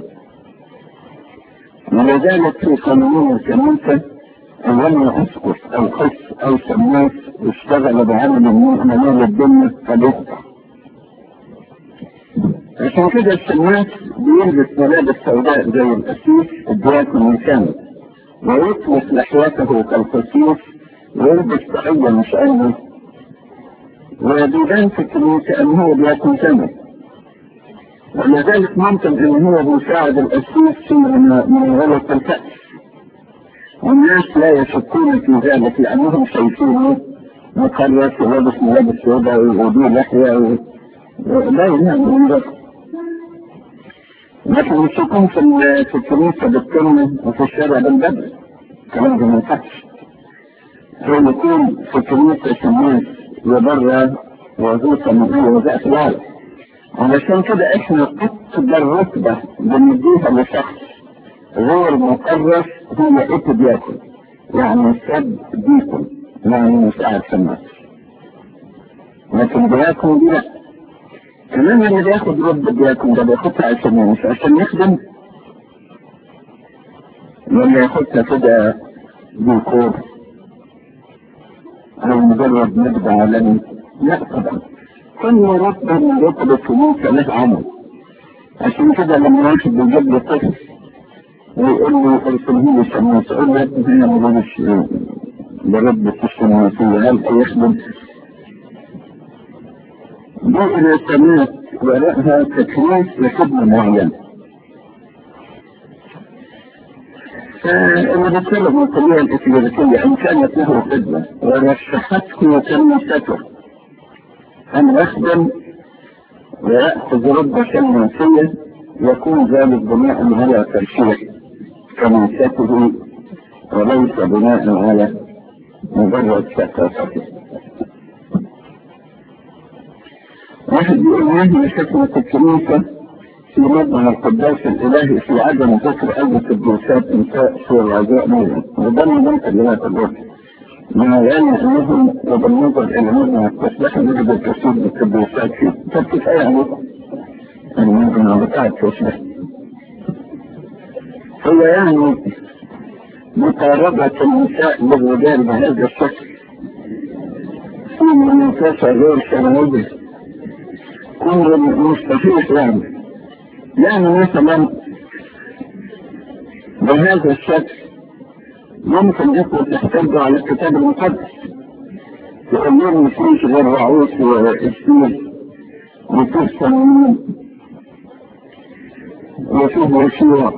ولذلك في قانون الكنيسة أولما أسقف أو خص أو شماس اشتغل بعمل من أعمال الدنيا فبيخطأ. عشان كده الشماس بيلبس ملابس سوداء زي القسيس الدياكن الكامل، ويطلق لحيته كالقسيس ويلبس طاقية مش أول، وبيبان في الكنيسة أن هو دياكن كامل. ولذلك ممكن أن هو بيساعد القسيس في مناولة الكأس، والناس لا يشكون في ذلك لأنهم شايفينه مكرس ولابس ملابس سوداء ويوديه لحية لا ينام ذلك. لكن يشكون في الكنيسة بالكلمة وفي الشارع بالبدء كلام ده ما ينفعش. هو يكون في الكنيسة شماس يبرى وظيفة من أي وظائف في العالم. علشان كده احنا أكبر رتبة بنديها لشخص غير مكرس هي اتدياكن، يعني سب ديكن، يعني مساعد شماس. لكن دياكن دي لا. كمان اللي بياخد رب الدياكن ده بياخدها عشان يخدم، ولا ياخدها كده ديكور أو مجرد مجد عالمي؟ لا طبعا. كل رتبة من رتب الكنيسة له عمل. عشان كده لما واحد بيجيب له طفل ويقول له ارسله لي شماس، يقول له هنا مجالش برتبة الشماسية، هل هيخدم؟ دائرة الشماس وراءها تكليف لخدمة معينة. فأنا بتكلم عن القضية الإكليريكية إن كانت له خدمة ورشحته كنيسته أن يخدم ويأخذ رتبة شماسية، يكون ذلك بناء على ترشيح كنيسته وليس بناء على مجرد ثقافته. واحد يقول ما هي حكمة الكنيسة في مبنى القداس الإلهي في عدم ذكر أي قداسات إنساء في الرجاء منه، وده من كلمات الوحي. ما يعني أنهم وبالنظر إلى مبنى التسبيح نجد الكثير من القداسات فيه، فكيف أي عنه؟ المبنى بتاع التسبيح. هو يعني مقاربة النساء بالرجال بهذا الشكل في منافسة غير شرعية أمر مستحيل يعني مثلا بهذا الشكل ممكن يكون تحتاج على الكتاب المقدس يقول لهم مفيش غير رعوس وإسماعيل وفيه صميم وفيه يشوع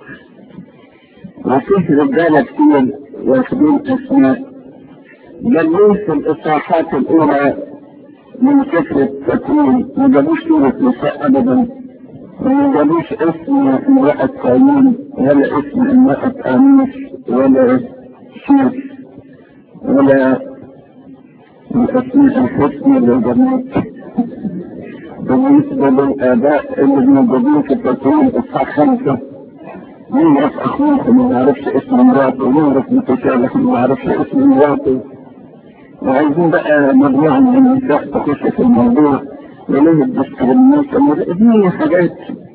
وفيه رجالة كتير واخدين اسماء بل في الإصحاحات الأولى من سفر التكوين ما جابوش سورة نساء أبدا ما جابوش اسم امرأة قايين ولا اسم امرأة آموس ولا شيخ ولا الأسماء الحسنى للجماعة. بالنسبة للآباء اللي موجودين في التكوين إصحاح 5 مين يعرف أخوه ما يعرفش اسم مراته ومين يعرف متشابه ما يعرفش اسم مراته وعايزين بقى مجموعة من النساء تخش في الموضوع وليه الديسكريميشن دي حاجات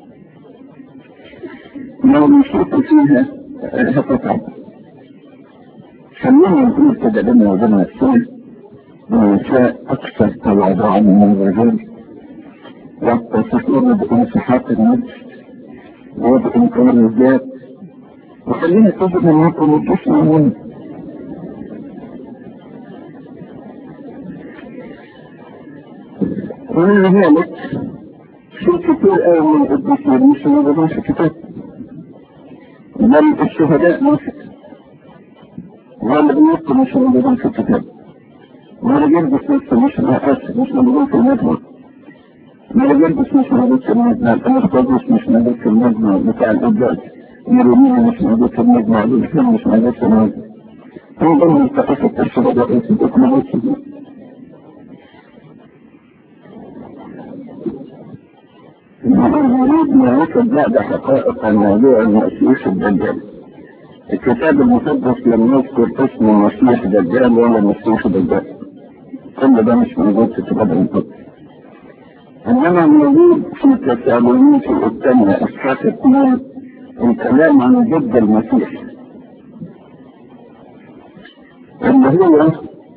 لو مشيت فيها هتتعب. خلينا نقول كده بينا وبين نفسنا النساء أكثر تواضعا من الرجال والتصفير بانسحاق النفس وبإنكار الذات وخلينا تجد أن يكون الجسم منه. ومن ذلك في كتير قوي من الدكتور مش موجودين في الكتاب بل الشهداء نفسه والبنات مش موجودين في الكتاب والرجال بس مش موجودين في المجمع الرجال بس مش موجود في المجمع الأخوة مش موجود في المجمع بتاع الأبداد اليمين مش موجود في المجمع الإسلام مش موجود في المجمع أيضا من ثقافة الشهداء يسيبك موجود في المجمع. نريد نعرف بعض حقائق الموضوع المسيح الدجال. الكتاب المقدس لم يذكر اسم المسيح دجال ولا مسيح دجال كل ده مش موجود في الكتاب المقدس انما موجود في تسالونيك الثانية اصحاح 2 الكلام عن ضد المسيح اللي هو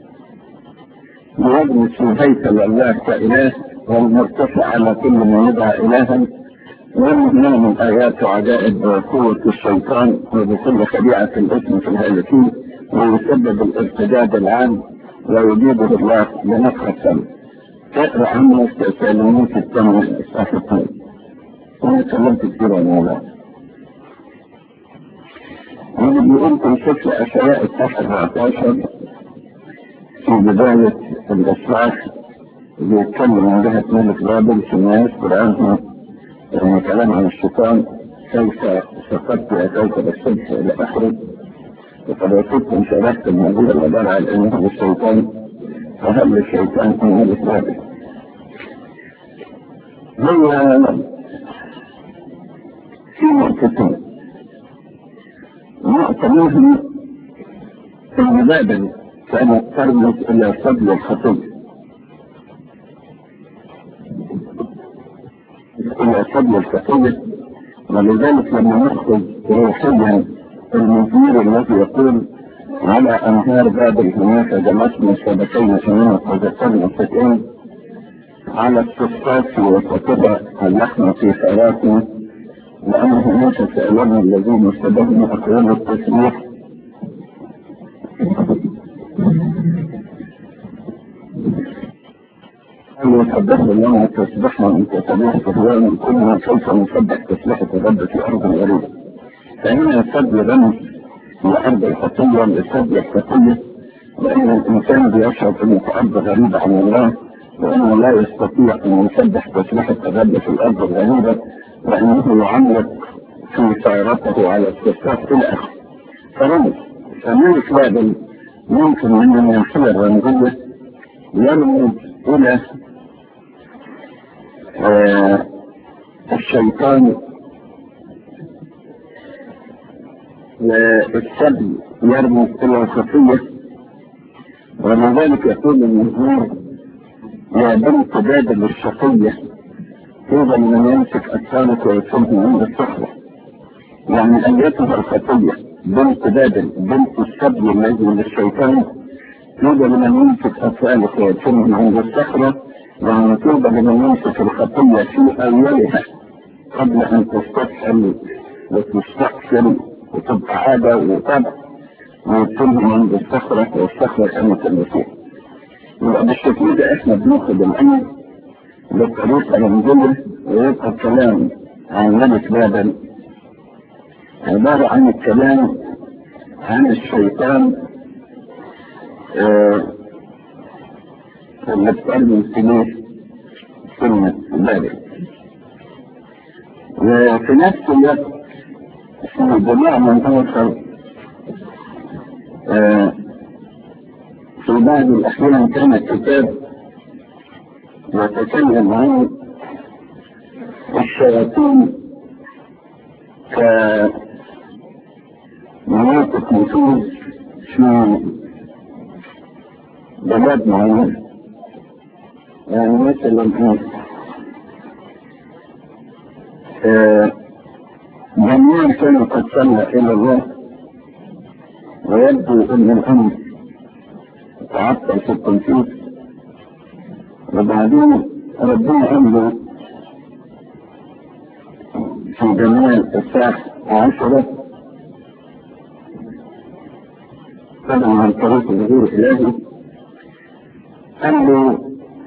يجلس في هيكل الله كإله والمرتفع على كل ما يدعى إلها ومن من آيات وعجائب قوة الشيطان وبكل خديعة الاسم في الهالكين ويسبب الارتداد العام ويجيبه الله بنفخ السماء. تقرأ عنه تسالونيك الثانية إصحاح 2 وأنا تكلمت كثير عن هذا. أنا بيقول في سفر أشعياء إصحاح 14 في بداية الإصحاح بيتكلم عن جهة ملك بابل فيما يذكر عنه كلام عن الشيطان كيف سقطت وكوكب الصبح إلى آخره وقد كنت شرحت الموضوع العبارة عن أنه الشيطان فهل الشيطان هو ملك بابل. هو في نقطتين نقطة منهم أن بابل كانت ترمز إلى فضل الخطية إلى فضل الخطية ولذلك لما نأخذ روحيا المثير الذي يقول على أنهار بابل هناك جمسنا شبكين ثمانية وذكرنا ستين على الصفات وكتب اللحم في خيراتنا لأن هناك سألنا الذين استبهنا أقوال التسبيح يسبح لنا تسبحنا من تسبيح فهوان كلنا كيف نسبح تسبيحة الرب في أرض غريبة. فهنا السبب رمز لأرض الخطية للسبب الخطية لأن الإنسان بيشعر أنه في أرض غريبة عن الله وأنه لا يستطيع أن يسبح تسبيحة الرب في الأرض الغريبة وأنه يعلق في سيرته على الصفات إلى آخره. فرمز فملك بابل ممكن من الناحية الرمزية يرمز إلى الشيطان والسبي يرمز إلى الخطية ولذلك يقول النزول يا بنت بابل الشقية طوبى لمن يمسك أطفالك ويكونهم عند الصخرة. يعني أيتها الخطية بنت بابل بنت السبي الذي للشيطان، توبى لمن يمسك أطفالك ويتم عند الصخرة، يعني توبى لمن يمسك الخطية في أولها قبل أن تستسهل وتستقسل وتبقى عادة وطبع ويتم عند الصخرة، والصخرة كانت المسيح. يبقى بالشكل ده احنا بناخد الأمر بالطريقة الرمزية، ويبقى الكلام عن ملك بابل عبارة عن الكلام عن الشيطان اللي بتقلل كلمة بابل. وفي نفس الوقت في جماعة من آخر في بعض الأحيان كان الكتاب يتكلم عن الشياطين كمناطق نفوذ في بلاد معينة. يعني مثلا جميع كانوا قد صلى إلى الله، ويبدو أن الأمر تعطل في التنفيذ، وبعدين ربنا أمره في جميع الساعة 10 طبعا عن طريق الظهور الإلهي، أمره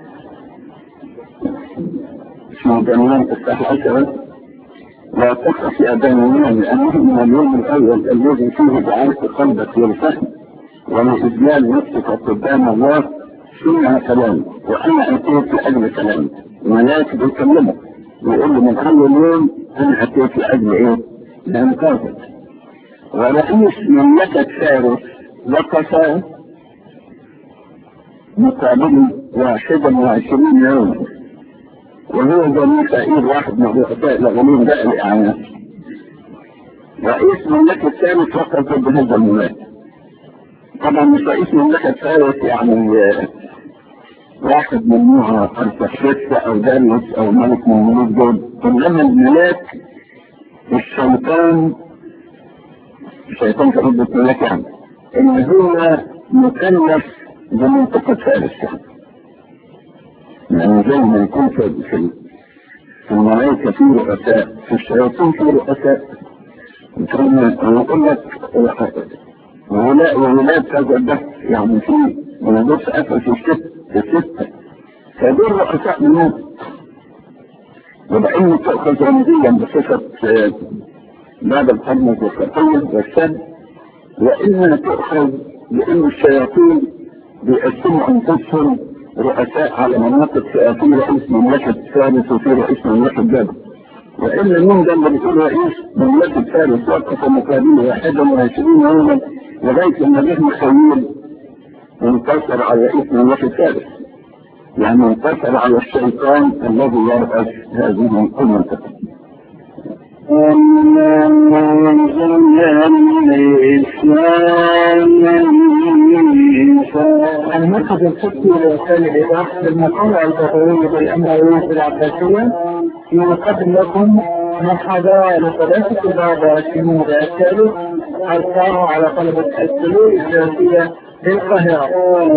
في جميع الساعة 10 لا تخف يا بنيان، لأنه من اليوم الأول الذي فيه جعلت قلبك للفهم ولإجلال نفسك قدام الله فيها كلام، وأنا أتيت لأجل كلامك. ملاك بيكلمك يقول لي من أول يوم أنا أتيت لأجل إيه؟ لإنقاذك. ورئيس مملكة فارس وقف مقابلي 21 يوم، وهو ذا ميخائيل واحد من رؤساء الغليم جاء لإعانته. رئيس مملكة فارس وقف ضد هذا الملاك. طبعا مش رئيس مملكة فارس يعني واحد من نوع أرتشفت أو داريوس أو ملك من الملوك دول، إنما الملاك الشيطان كربة ملاك يعني إن هو مكلف بمنطقة فارس، يعني زي ما يكون في الملائكة في رؤساء، في الشياطين في رؤساء. يقول لك وولاد كذا ده يعني في ولادات قفل في الستة فدول رؤساء منهم. يبقى إنه تأخذ رمزيا بصفة باب القرن والخطية والسد، وإنها تأخذ بأن الشياطين بيقسموا أنفسهم رؤساء على مناطق، في رئيس مملكة فارس وفي رئيس مملكة بابل. وإن من ده اللي بيقول رئيس مملكة فارس وقف مقابله 21 يوما لغاية لما جه ميخائيل انتصر على رئيس مملكة فارس، يعني انتصر على الشيطان الذي يرأس هذه المنطقة. المركز الفقهي لرسائل الإيضاح بالمقالة البحرية بالأموية العباسية يقدم لكم محاضرة لثلاثة البابا في الموضع الثالث ألقاه على طلبة السلوك السياسية بالقاهرة.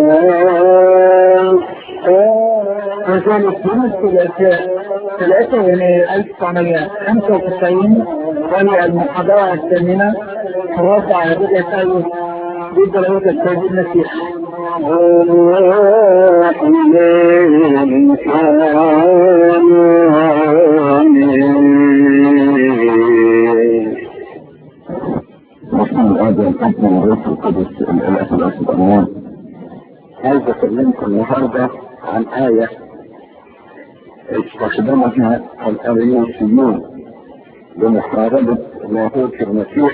وذلك من الثلاثاء 3 يناير 1995، وهي المحاضرة الثامنة الرابعة بدء بدرجة التوحيد المسيح. عايز أكلمكم النهارده عن آية استخدمها الأريوسيون لمحاربة لاهوت المسيح،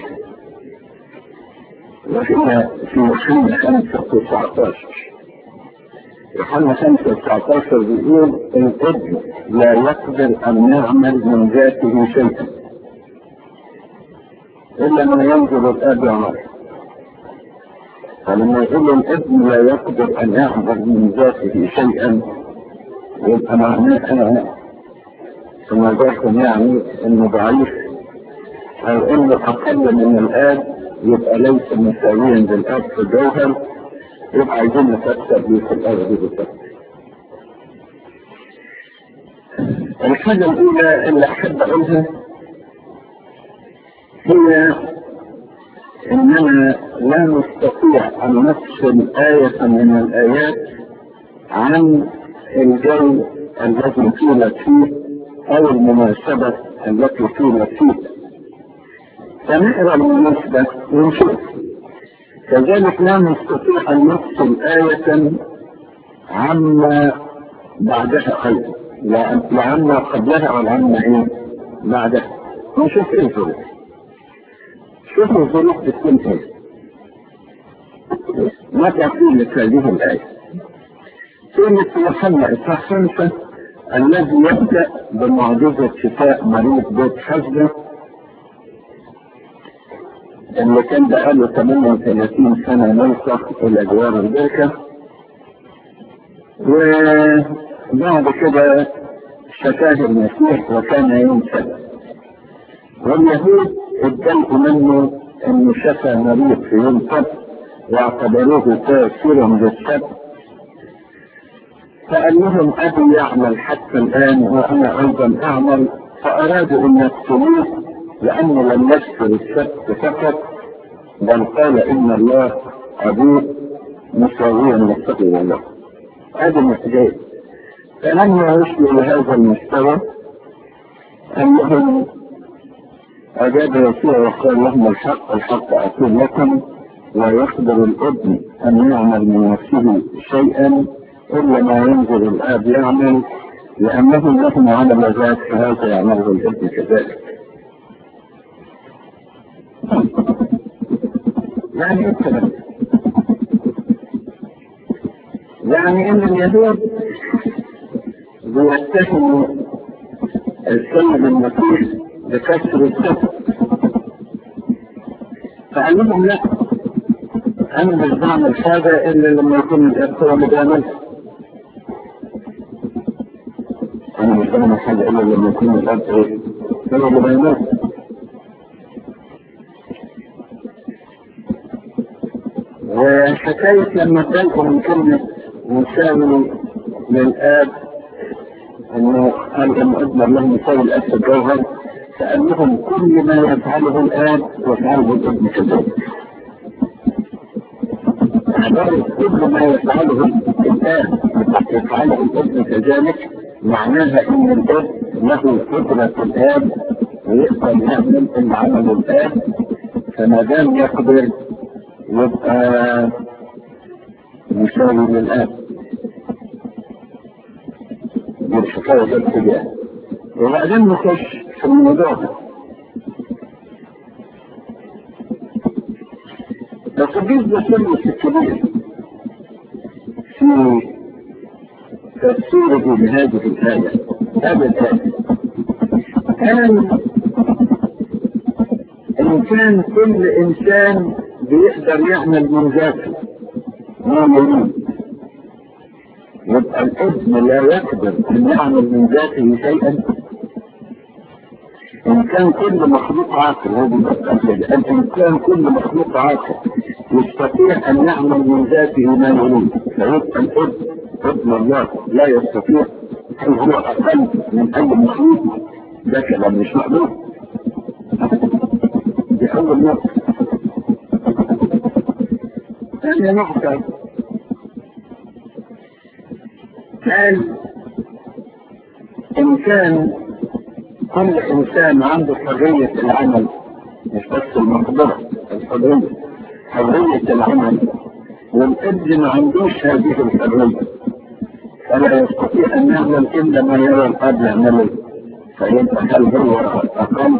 وهي في يوحنا 5:19. يوحنا 5:19 بيقول الابن لا يقدر أن يعمل من ذاته شيئا إلا ما ينظر الآب يعمل. فلما يقول الابن لا يقدر أن يعمل من ذاته شيئا يبقى معناها كما ذاكم يعني انه ضعيف أو إنه أقل من الآب يبقى ليس مساويا للآب في الجوهر، يبقى عايزين نفسر ليه في الآية دي بالظبط. الحاجة الأولى اللي أحب أقولها هي إننا لا نستطيع أن نفصل آية من الآيات عن الجو الذي قيلت فيه أو المناسبة التي قيلت فيه، فنقرأ المناسبة ونشوف. كذلك لا نستطيع أن نفصل آية عما بعدها أيضا، لا عما قبلها ولا عما إيه بعدها، ونشوف إيه الظروف. شوفوا الظروف بتكون إيه. متى قيلت هذه الآية؟ قيلت يوحنا إصحاح 5 الذي يبدأ بمعجزة شفاء مريض بيت حزة اللي كان بقاله 38 سنة ملصق إلى جوار البركة، وبعد كده شفاه المسيح وكان يوم سبت، واليهود اتضايقوا منه انه شفى مريض في يوم سبت واعتبروه كافرا بالسبت، فقال لهم ابي يعمل حتى الان وانا ايضا اعمل، فارادوا ان يقتلوه لانه لم يذكر السبت فقط بل قال ان الله ابوه مساويا للتقوى الله. هذا المحتاج. فلما وصلوا لهذا المستوى انهم أجاب يسوع وقال لهم الحق الحق أقول لكم لا يقدر الابن أن يعمل من نفسه شيئا إلا ما ينزل الآب يعمل، لأنه لكم عمل ذات فهذا يعمله الابن كذلك. يعني إيه الكلام؟ يعني إن اليهود بيتهموا السيد المسيح بكسر السبت، فقال لهم لا، انا مش بعمل حاجه الا لما يكون الاب هو اللي بيعملها. انا مش بعمل حاجه الا لما يكون الاب هو اللي بيعملها. وحكايه لما اتضايقوا من كلمه مساوي للاب انه قال ان ابن الله مساوي الاب في الجوهر، فقال لهم كل ما يفعله الآب يفعله الابن كذلك. عبارة كل ما يفعله الآب يفعله الابن كذلك معناها ان الاب له قدرة الآب ويقدر يعمل اللي عمله الآب، فما دام يقدر يبقى مساوي للآب. دي الحكاية بالاتجاه. وبعدين نخش في الموضوع ده. القديس باسيليوس الكبير في تفسيره لهذه الآية أبدا قال إن كان كل إنسان بيقدر يعمل من ذاته ما يريد، يبقى الابن لا يقدر أن يعمل من ذاته شيئا. إن كان كل مخلوق عاقل، إن كان كل مخلوق عاقل يستطيع أن يعمل من ذاته ما يريد، فيبقى الابن ابن الله لا يستطيع، هل هو أقل من أي مخلوق؟ ده كلام مش مقبول. دي أول نقطة. ثانية نقطة قال إن كان كل إنسان عنده حرية العمل، مش بس المقدرة، حرية العمل، والابن ما عندوش هذه الحرية فلا يستطيع أن يعمل إلا ما يرى الأب يعمله، فيبقى هل هو أقل؟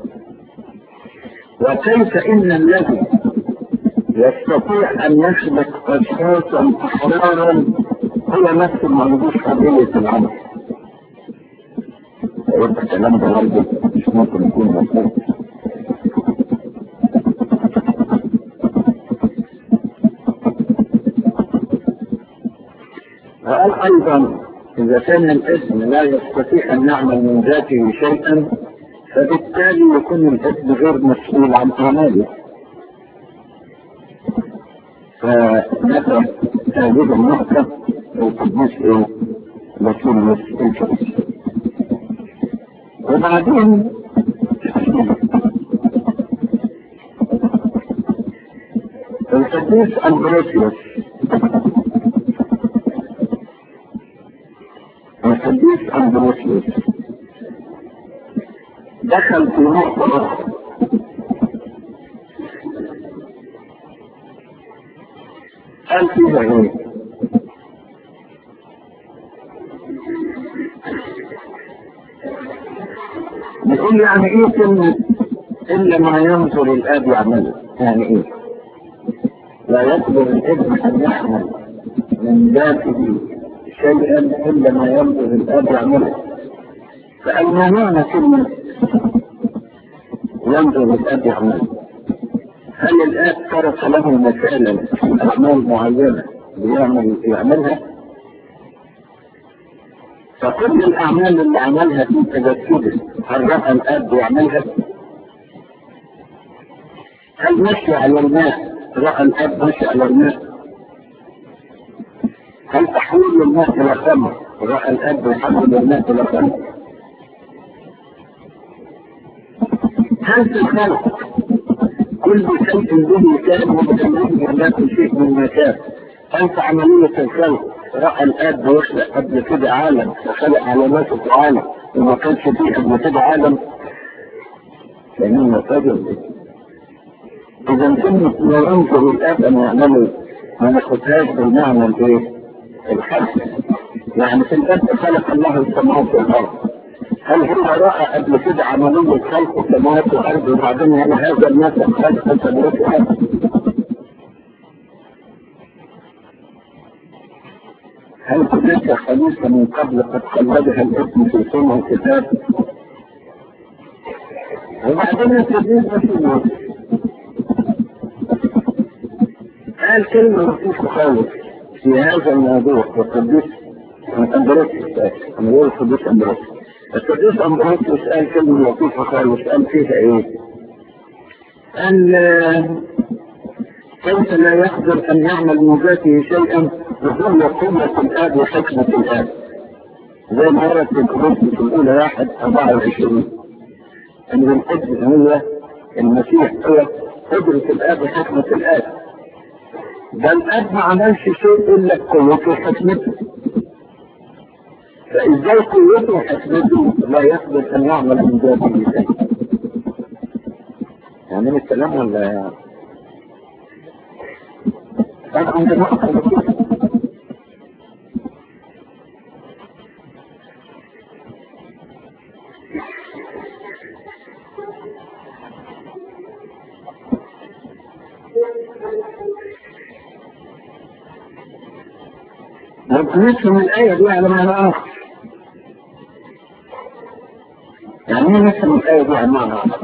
وكيف إن الذي يستطيع أن يخلق أشخاصا أحرارا هو نفسه ما عندوش حرية العمل؟ يبقى الكلام ده برضه مش ممكن يكون مظبوط. وقال أيضا إذا كان الابن لا يستطيع أن يعمل من ذاته شيئا فبالتالي وبالتالي يكون الابن غير مسؤول عن اعماله. فنقرأ هذه النقطة القديس بطرس الكبير. وبعدين القديس أمبروسيوس دخل في نقطة أخرى. قال فيها ايه؟ بيقول يعني ايه كلمة إلا ما ينظر الآب يعمله؟ يعني ايه؟ لا يقدر الابن أن يعمل من ذاته شيئا إلا ما ينظر الآب يعمله. فأين معنى كلمة ينظر الآب يعمله؟ هل الآب ترك له مثالا في أعمال معينة يعملها؟ فكل الأعمال اللي عملها في تجسده هل رأى الآب يعملها؟ هل مشي على الماء رأى الآب مشي على الماء؟ هل تحويل الماء إلى خمر رأى الآب يحول الماء إلى خمر؟ هل في الخلق كل شيء به كان وبدونه لا شيء من ما كان؟ هل في عملية الخلق رأى الآب يخلق قبل كده عالم وخلق علاماته عالم وما كانش فيه قبل كده عالم؟ لأنه رجل. إذا كلمة لا ينظر الآب أن يعملوا ما ناخدهاش بالمعنى الحرف. يعني في الآب خلق الله السماوات والأرض. هل هو رأى قبل كده عملية خلق السماوات والأرض وبعدين يعني هذا الناس خلق السماوات والأرض؟ هل هناك خليقة من قبل قد خلدها الاسم في سنة الكتاب؟ وبعدين التدريس مسؤول قال كلمة لطيفة خالص في هذا الموضوع. والقديس أمبروسيوس أنا بقول القديس أمبروسيوس قال كلمة لطيفة خالص. قال فيها إيه؟ قال كيف لا يقدر أن يعمل من ذاته شيئا وهو قوة الآب وحكمة الآب. زي ما ورد في الكورنثوس الأولى 1:24 أن الابن هو المسيح هو قدرة الآب وحكمة الآب. ده الآب ما عملش شيء إلا بقوته وحكمته. فإزاي قوته وحكمته لا يقدر أن يعمل من ذاته شيء؟ يعني الكلام ولا نفهم الآية دي على معنى آخر. يعني نفهم الآية دي على معنى آخر.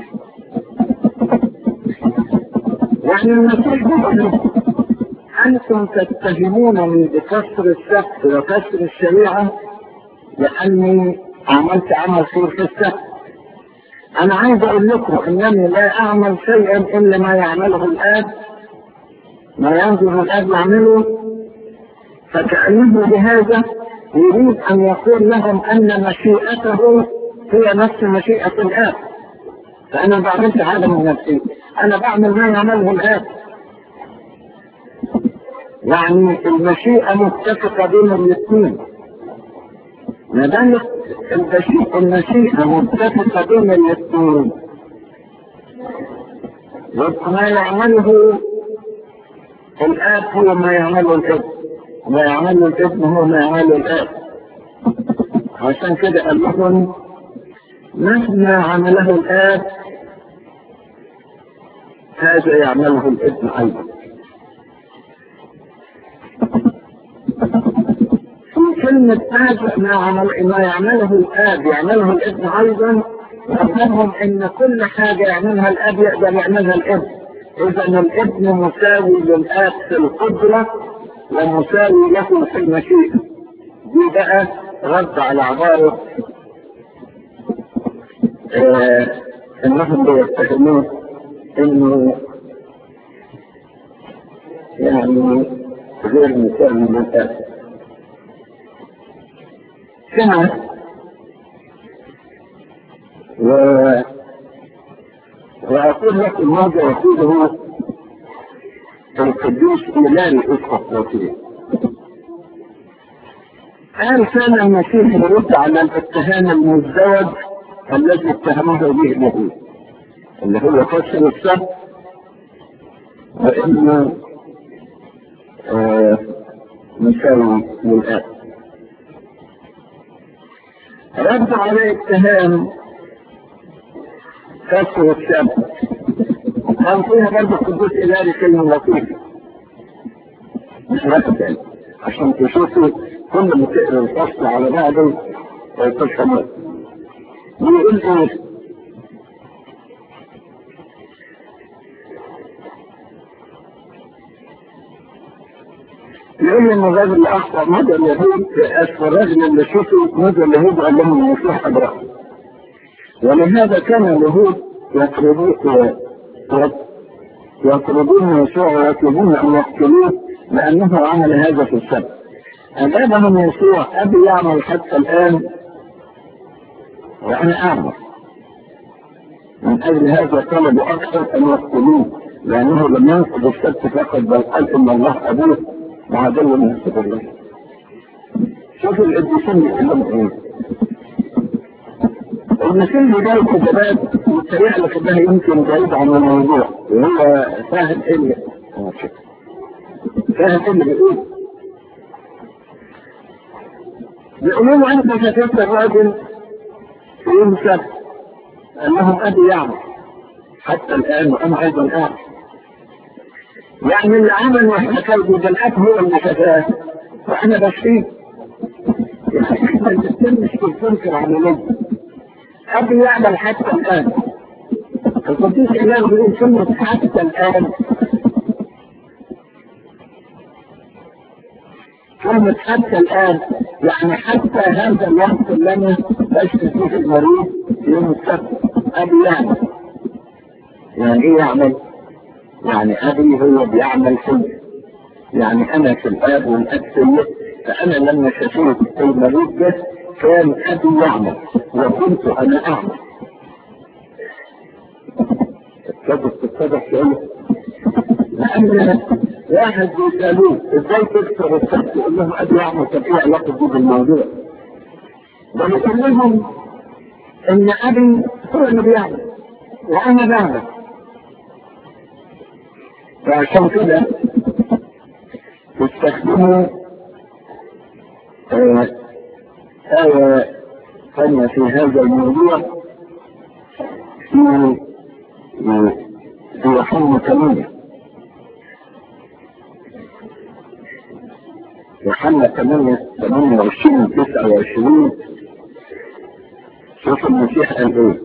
يعني المسيح بيقول أنتم تتهمونني بكسر السبت وكسر الشريعة لأني عملت عمل خير في السبت. أنا عايز أقول لكم أنني لا أعمل شيئا إلا ما يعمله الآب، ما ينظر الآب يعمله. فكأنه بهذا يريد أن يقول لهم أن مشيئته هي نفس مشيئة الآب. فأنا ما بعملش حاجة من نفسي، أنا بعمل ما يعمله الآب. يعني المشيئة متفقة بين الاثنين. ما دام المشيئة متفقة بين الاثنين وما يعمله الآب هو ما يعمله الابن، ما يعمله الابن هو ما يعمله الآب. عشان كده قال لهم مهما عمله الآب هذا يعمله الابن أيضا. كلمة ما يعمله الآب يعمله الابن أيضا، وأفهمهم إن كل حاجة يعملها الآب يقدر يعملها الابن. إذا الابن مساوي للآب في القدرة ومساوي له في المشيئة. دي بقى رد على عبارة انهم بيتهمون انه يعني غير مثال من الآن. كما وأقول لكم ماذا يقوله القديس إيلاري أسقف وكيل. قال كان المسيح يرد على الاتهام المزدوج الذي اتهمه به اليهود، اللي هو كسر السبت وإنه مساوي للآب. رد على اتهام كسر السبت كان فيها برضه القديس إيلاري كلمة لطيفة مش رد عشان تشوفوا كل ما تقرا الفصل على بعضه وتفهموا. بيقول ايه؟ يقول ان الراجل اللي اخطا مدى اليهود الراجل اللي شوفه مدى اليهود قال لهم المسيح ابراهيم، ولهذا كان اليهود يطردون يسوع ويطلبون ان يقتلوه لانه عمل هذا في السبت. أجابهم يسوع أبي يعمل حتى الآن وأنا أعمل. من أجل هذا طلبوا أكثر أن يقتلوه لأنه لم ينقض السبت فقط بل قال إن الله أبوه وعدل من سبب الله. شوف القديسين بيقولوا إيه؟ المثل ده الكتابات والطريقة اللي كتبها يمكن بعيد عن الموضوع وهو فاهم إيه اللي بيقول. يقولون أنت شكلت الراجل في يوم السبت أنهم أبي يعمل حتى الآن وأنا أيضا أعمل. يعني اللي عمل وحكى ده الأب هو اللي شفاه وأنا بشفيه. يعني الإنسان مش بتنكر عملية أبي يعمل حتى الآن. القديس إيلاري بيقول كلمة حتى الآن. كلمة حتى الآن يعني حتى هذا الوقت اللي أنا بشفي فيه المريض يوم السبت أبي يعمل. يعني إيه يعمل؟ يعني أبي هو بيعمل فيه. يعني أنا في الآب والآب فيه، فأنا لما شفيت المريض ده كان أبي يعمل وكنت أنا أعمل. تتضح شيء؟ لأن واحد بيسألوه ازاي تكسر السبت يقول لهم أبي يعمل. طب إيه علاقة دي بالموضوع؟ بنقول لهم إن أبي هو اللي بيعمل وأنا بعمل. وعشان كده تستخدموا آية ثانية في هذا الموضوع في يوحنا 8. يوحنا 8:28-29. شوف المسيح قال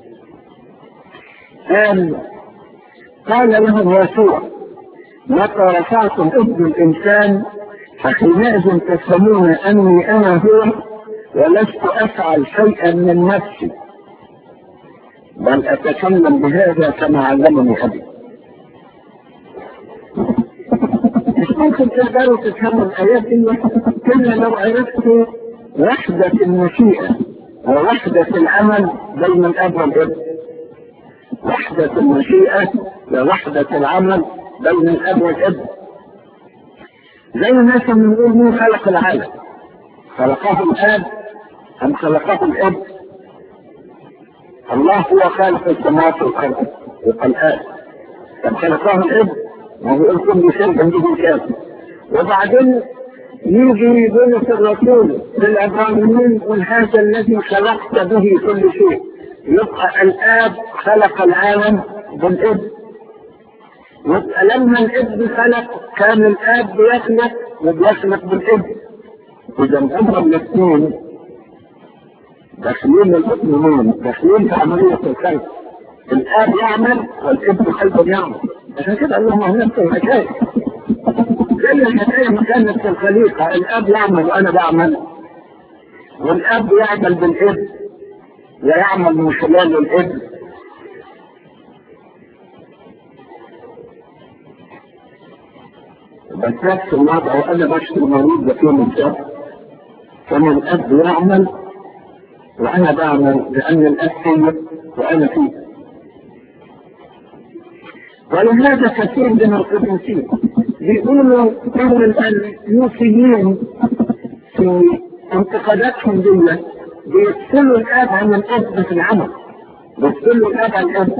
ايه؟ قال لهم يسوع متى رفعتم ابن الإنسان فحينئذ تفهمون أني أنا هو ولست أفعل شيئا من نفسي بل أتكلم بهذا كما علمني أبي. مش ممكن تقدروا تفهموا الآيات دي إلا لو عرفتوا وحدة المشيئة ووحدة العمل بين الأب والابن. وحدة المشيئة ووحدة العمل بين الأب والابن. زي الناس اللي بنقول مين خلق العالم؟ خلقه الآب أم خلقه الابن؟ الله هو خالق السماوات والأرض والآب. طب خلقه الابن وهو كل شيء عنده كافي. وبعدين يجي بولس الرسول للعبرانيين والهذا الذي خلقت به كل شيء. يبقى الآب خلق العالم بالابن. يبقى لما الابن خلق كان الآب بيخلق وبيخلق بالابن. إذا هما الاثنين داخلين الاثنين داخلين في عملية الخلق. الآب يعمل والابن أيضا يعمل. عشان كده اللهم هناك الحكاية. كل الحكاية ما كانت في الخليقة. الآب يعمل وأنا بعمل. والآب يعمل بالابن ويعمل من خلال الابن بس نفس الوضع وأنا بشتري مريض ده يوم السبت، كان الأب يعمل وأنا بعمل لأن الأب فيه وأنا فيه. ولهذا كثير من القديسين بيقولوا ان النوصيين في انتقاداتهم دي بيفصلوا الاب عن الاب في العمل، بيفصلوا الاب عن الاب،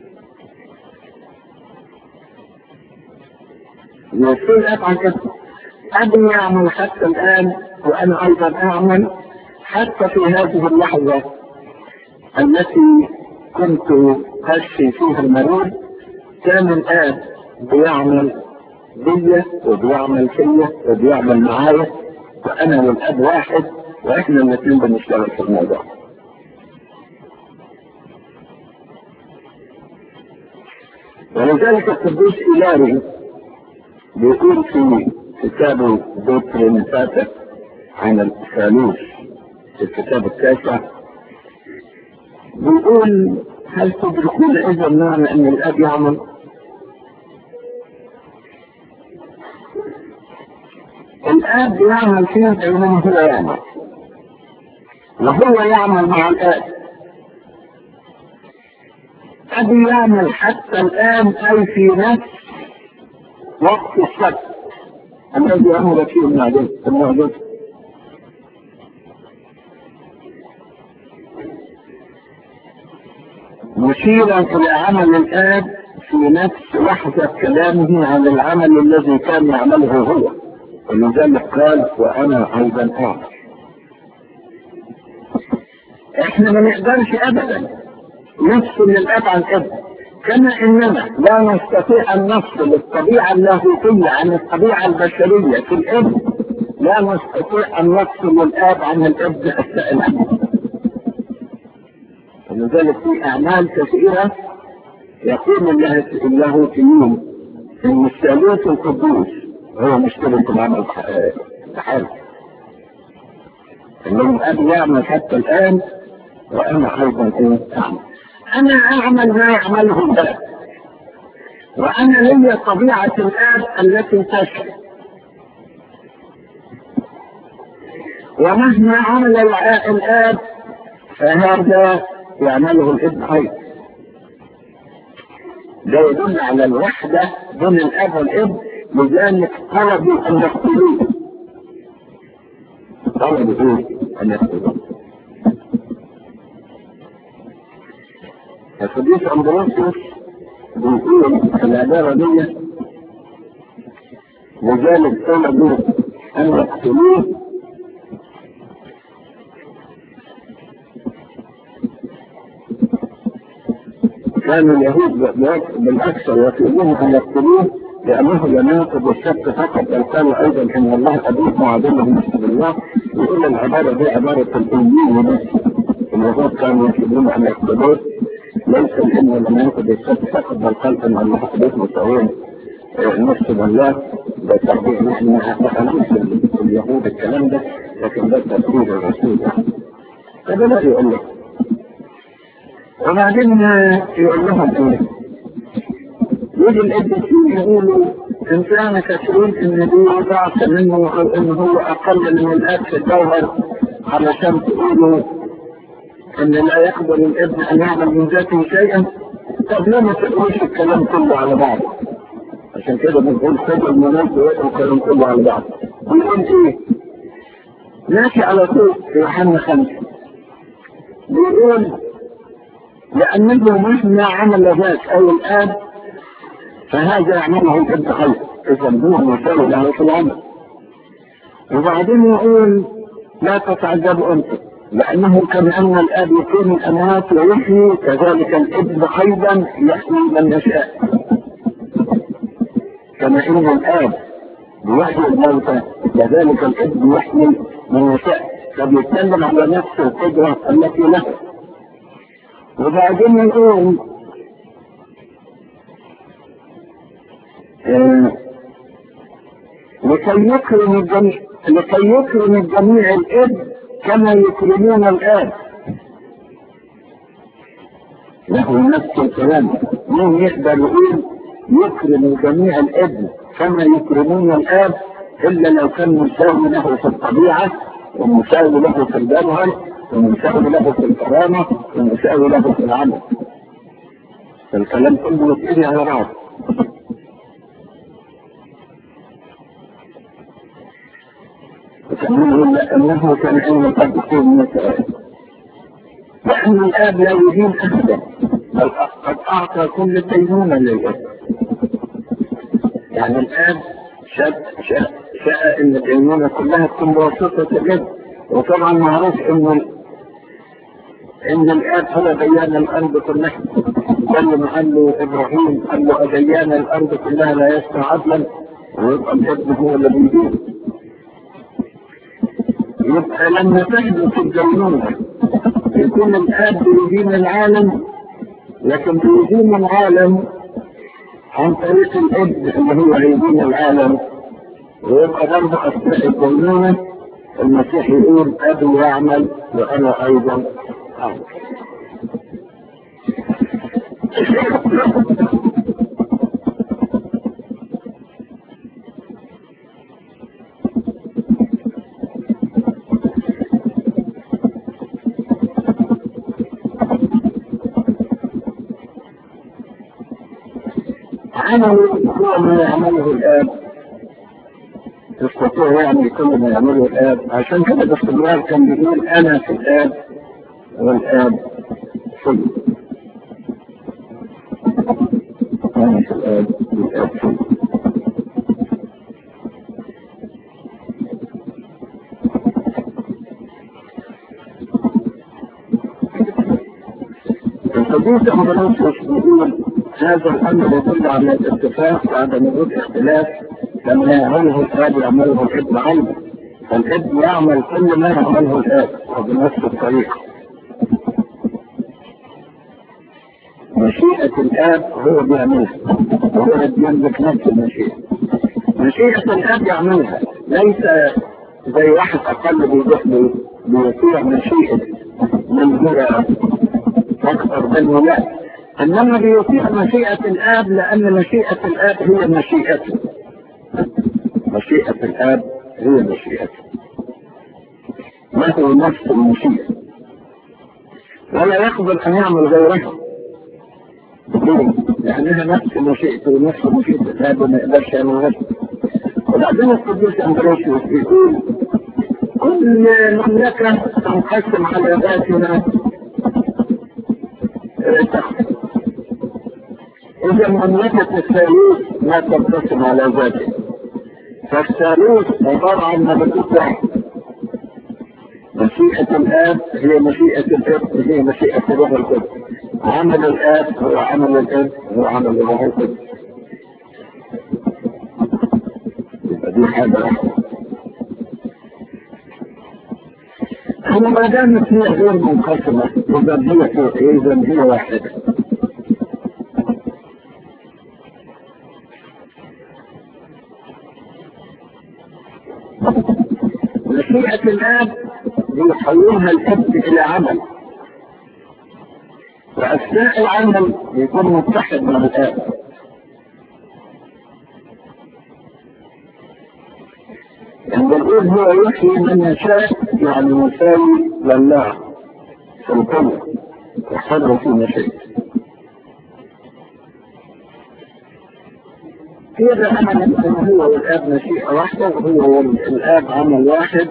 بيفصلوا الاب عن الاب. ابي يعمل حتى الان وانا ايضا اعمل حتى في هذه اللحظه التي كنت اشفي فيها المريض. كان الآب بيعمل بيا وبيعمل فيا وبيعمل معايا، وأنا والأب واحد، وإحنا الاثنين بنشتغل في الموضوع. ولذلك القديس إيلاري بيقول في كتابه دوكترين فاتح عن الثالوث في الكتاب التاسع، بيقول: هل تدركون إذا معنى أن الأب يعمل؟ الآب يعمل فيه بينما هو يعمل، وهو يعمل مع الآب. أبي يعمل حتى الآن أي في نفس وقت السبت الذي يعمل فيه المعجزة. مشيرا إلى عمل الآب في نفس لحظة كلامه عن العمل الذي كان يعمله هو، ولذلك قال: وأنا أيضا أعمل. إحنا ما نقدرش أبدا نفصل الآب عن الابن، كما إننا لا نستطيع أن نفصل الطبيعة اللاهوتية عن الطبيعة البشرية في الابن، لا نستطيع أن نفصل الآب عن الابن أثناء العمل. ولذلك في أعمال كثيرة يقول اللاهوتيون إن الثالوث القدوس هو مشترك في العمل بحاله، إنه الأب يعمل حتى الآن وأنا أيضا أعمل. أنا أعمل ما يعمله الآب، وأنا لي طبيعة الآب التي تشفي، ومهما عمل الآب فهذا يعمله الابن أيضا. ده يدل على الوحدة بين الأب والابن، لذلك طلبوا أن يقتلوه. طلبوا أن يقتلوه. القديس أندروسيوس بيقول في العبارة دي: لذلك طلبوا أن يقتلوه كان اليهود بالأكثر يطلبون أن يقتلوه لأنه يناقض الشك فقط، بل قالوا أيضا إن الله أبوه معادله نسب الله. يقول العبارة دي عبارة الإنجيل بس، اليهود كانوا يطلبون أن يقتلوه ليس لأنه يناقض الشك فقط، بل قال إن الله أبوه مساوين نسب الله. ده تربيه نحن نحن اليهود الكلام ده، لكن ده تفسير الرسول. هذا لا يقول لك. وبعدين يقول لهم ايه؟ يجي القديسين يقولوا ان كان كثيرين ان دي ضعف منه او ان هو اقل من الاب في الجوهر، علشان تقولوا ان لا يقبل الابن ان يعمل من ذاته شيئا. طب ليه ما تقولوش الكلام كله على بعض؟ عشان كده بنقول خذوا المناسب ويقولوا الكلام كله على بعض. بيقول ايه؟ ماشي على طول في يوحنا 5 بيقول: لأنه مهما عمل ذاك أو الآب فهذا يعمله الابن خير، إذا هو مساوي له في العمل. وبعدين يقول: لا تتعجبوا أنتم، لأنه كما أن الآب يكون الأموات ويحيي، كذلك الابن أيضا يحيي من يشاء. كما أن الآب يحيي الموتى كذلك الابن يحيي من يشاء، فبيتكلم على نفس القدرة التي له. وبعدين نقول لكي يكرم الجميع الابن كما يكرمون الآب. له نفس الكلام. مين يقدر يقول يكرم جميع الابن كما يكرمون الآب إلا لو كان مساوي له في الطبيعة ومساوي له في الجوهر ومساوي له في الكرامة ومساوي له في العمل. الكلام كله يتقري على بعض. أنه كان أن قد يكون مثلا لأن الآب لا يدين أحدا بل قد أعطى كل دينونة للأب. يعني الآب شاء أن الدينونة كلها تكون بواسطة الأب. وطبعا معروف أن الآب هو ديان الأرض كلها، زي ما قال له إبراهيم قال له أديان الأرض كلها لا يسمع عدلا، ويبقى الابن هو اللي بيدين. يبقى لما تحدث الدينونة يكون الآب بيدين العالم، لكن بيدين العالم عن طريق الابن اللي هو يدين العالم. ويبقى برضه أثناء الدينونة المسيح يقول أبي يعمل وأنا أيضا أعمل. عمل هو ما يعمله الآب، يستطيع يعني كل ما يعمله الآب. عشان كده باستمرار كان بيقول أنا في الآب والآب في أنا في الآب والآب في. الحديث عن بلوسوس بيقول هذا الأمر يدل على الاتفاق وعدم وجود اختلاف، لما يعمله الآب يعمله الابن عنه، فالابن يعمل كل ما يعمله الآب وبنفس الطريقة. مشيئة الآب هو بيعملها وهو يملك نفس المشيئة. مشيئة الآب يعملها، ليس زي واحد أقل بيطيع مشيئة من هو أكثر منه، لا، إنما بيطيع مشيئة الآب لأن مشيئة الآب هي مشيئته. مشيئة الآب هي مشيئته، له نفس المشيئة ولا يقبل أن يعمل غيرها لأنها نفس مشيئته ونفس مشيئة الآب وما يقدرش يعمل غيرها. وبعدين القديس أندروسيوس بيقول كل مملكة تنقسم على ذاتنا إذا مملكة الثالوث لا تنقسم على ذاته، فالثالوث عبارة عن ملكوت واحد. مشيئة الآب هي مشيئة الابن هي مشيئة الروح القدس. عمل الآب هو عمل الابن هو عمل الروح القدس. يبقى دي حاجة واحدة. أما ما دامت هي غير منقسمة إذا هي واحدة. مشيئة الآب يحولها الابن إلى عمل، وأثناء العمل يكون متحد مع الآب. يعني نقول هو يحيي من يشاء، يعني مساوي لله في الكل يحضر في مشيئته. كده عمل هو والآب مشيئة واحدة وهو الآب عمل واحد.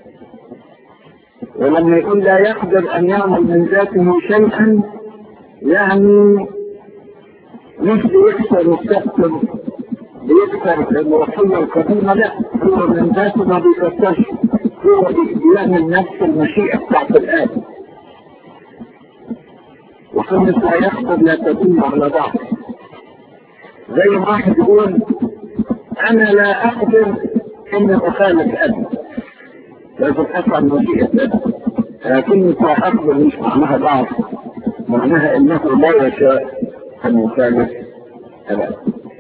ولما يقول لا يقدر أن يعمل من ذاته شيئا يعني مش بيكسر السقف بيكسر الوصية القديمة، لا، هو من ذاته ما بيكسرش، هو بيعمل نفس المشيئة بتاعت الآب. وكلمة لا يقدر لا تدل على بعض. زي ما واحد يقول أنا لا أقدر أن أخالف أبي، لازم أفعل مشيئة أبي، لكني أقدر مش معناها ضعف، معناها أنه لا يشاء أن يخالف أبي.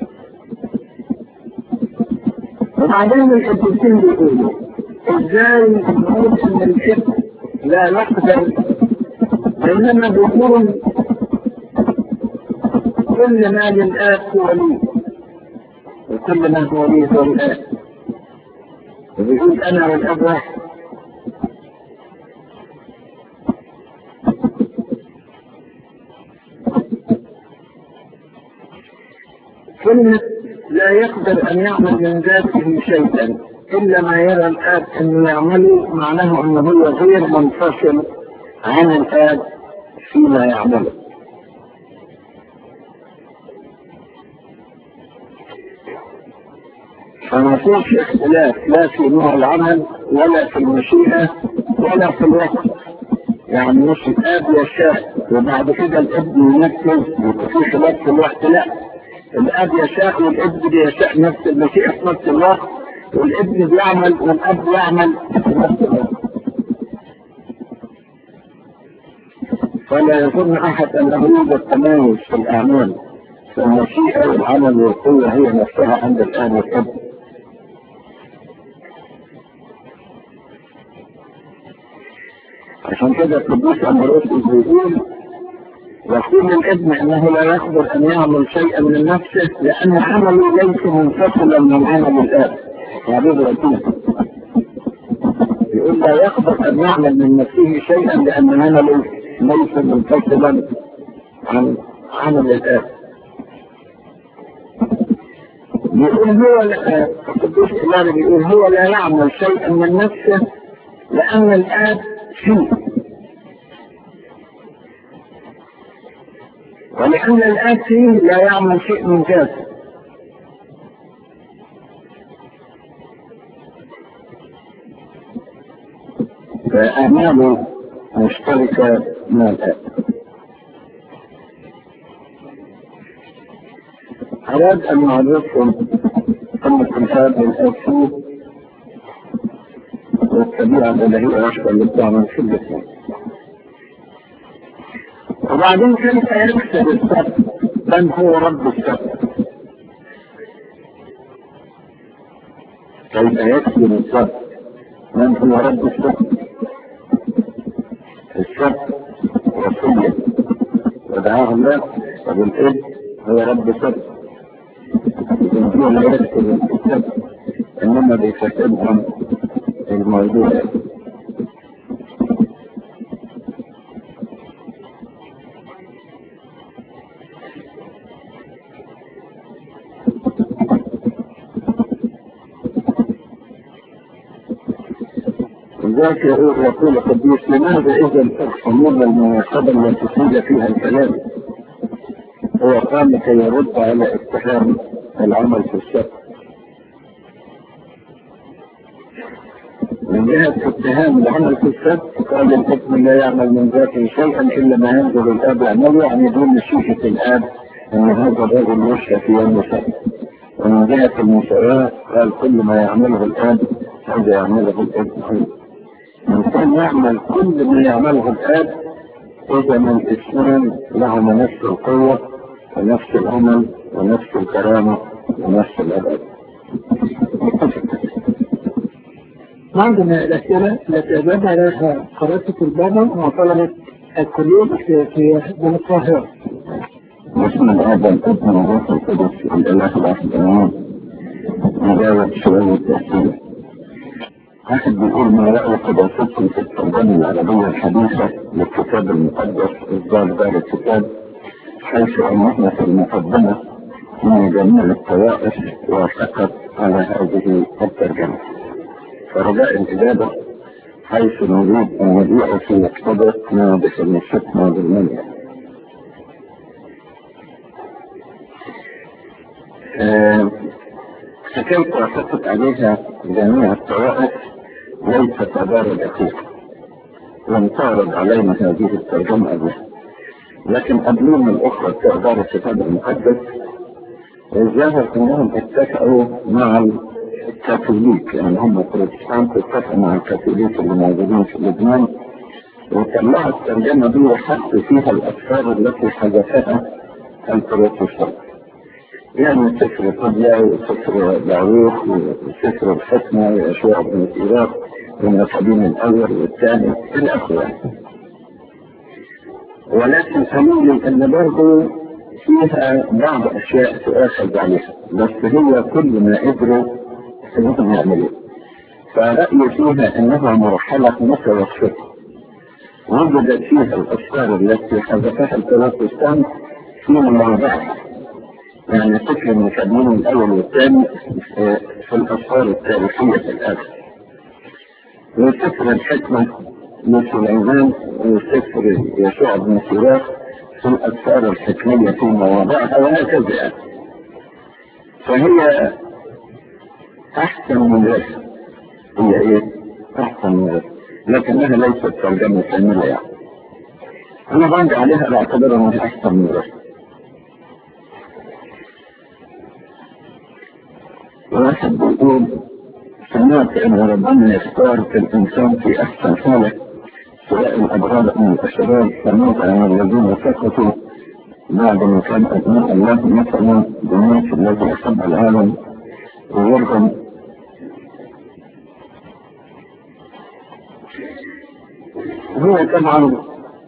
وبعدين الحديثين بيقولوا إزاي نقول أن الابن لا يقدر، بينما بيقول كل ما للآب هو لي كل ما هو لي هو الآب، وبيقول أنا والآب واحد. كلمة لا يقدر أن يعمل من ذاته شيئا إلا ما يرى الآب أنه يعمله، معناه أنه هو غير منفصل عن الآب فيما يعمله. فما فيش اختلاف لا في نوع العمل ولا في المشيئة ولا في الوقت. يعني مش الآب يشاء وبعد كده الابن ينفذ وفي خلاف في الوقت، لا، الآب يشاء والابن بيشاء نفس المشيئة في نفس الوقت، والابن بيعمل والأب يعمل في نفس الوقت. فلا يظن أحد أنه يوجد تمايز في الأعمال، فالمشيئة والعمل والقوة هي نفسها عند الآب والابن. عشان كده القديس أمبروسيوس بيقول يقول الابن انه لا يقدر ان يعمل شيئا من نفسه لان عمله ليس منفصلا من عمل الاب. يقول لا يقدر ان يعمل من نفسه شيئا لان عمله ليس منفصلا عن عمل الاب. بيقول هو القديس الإلهي بيقول هو لا يعمل شيئا من نفسه لان الاب فيه، ولأن الآب فيه لا يعمل شيء من ذاته. فأعماله مشتركة مع الآب. أراد أن يعرفكم أن الكتاب للآب فيه والطبيعة الإلهية أشبه اللي بتعمل في الاثنين. وبعدين كيف يكسب السبت؟ من هو رب السبت؟ كيف يكسب السبت؟ من هو رب السبت؟ السبت وصية ودعاه الله، وبالإذن هو رب السبت. إذن هو لا يكسب السبت إنما بيكسبهم الموضوع. ذاك يقول القديس لماذا إذا تفهمون المناسبة التي تفيد فيها الكلام؟ هو قام كي يرد على اتهام العمل في السبت. من جهة اتهام العمل في السبت قال الابن لا يعمل من ذاته شيئا إلا ما ينزل الآب يعمله، يعني دون مشيئة الآب أن هذا الرجل يشفى في يوم السبت. ومن جهة المساواة قال كل ما يعمله الآب هذا يعمله الابن أيضا. من كان يعمل كل ما يعمله الآب إذا من الاثنين لهم نفس القوة ونفس العمل ونفس الكرامة ونفس الأدب. عندنا الأسئلة التي أجاب عليها قرية البابا وطلبت الكلية في القاهرة. بسم الآب والابن والروح القدس الإله الواحد آمين. مجاوب سؤال التأثير. واحد بيقول ما رأي قداستكم في الترجمة العربية الحديثة للكتاب المقدس إصدار دار الكتاب، حيث أننا في المقدمة من جميع الطوائف وافقت على هذه الترجمة. فرجاء الإجابة حيث نريد أن نبيع في مكتبة ناضح الحكمة بالمنع. حكيت وافقت عليها جميع الطوائف ليست عبارة الأخير، لم تعرض علينا هذه الترجمة قبلها، لكن قبلهم الأخرى كإدارة الكتاب المقدس الظاهر أنهم اتفقوا مع الكاثوليك، يعني هم البروتستانت اتفقوا مع الكاثوليك اللي موجودين في لبنان وطلعوا الترجمة دي وحطوا فيها الأفكار التي حدثها البروتستانت، يعني سفر طبيعي وسفر داوود وسفر الحكمة وأشياء بن الإيراق والنسبين الأول والثاني إلى آخره. ولكن أميل أن برضو فيها بعض أشياء تؤاخذ عليها، بس هي كل ما قدروا إنهم يعملوا. فرأيي فيها إنها مرحلة متوسطة، وجدت فيها الأفكار التي حذفها البروتستانت في مواضعها، يعني فكر المكملين الأول والثاني في الأفكار التاريخية في الآخر، وفكر الحكمة لسليمان، وفكر يسوع بن سراخ في الأفكار الحكمية في مواضعها، وهكذا. فهي أحسن من غيرها، هي إيه؟ أحسن من غيرها، لكنها ليست ترجمة كاملة يعني. أنا برجع عليها باعتبار أنها أحسن من غيرها. واحد بيقول سمعت أن ربنا يختار في الإنسان في أحسن حالة، سواء الأبرار أو الأشرار. سمعت أن الذين سقطوا بعد ما كان أبناء الله مثلا بالناس الذي أحب العالم ويرغم. هو طبعا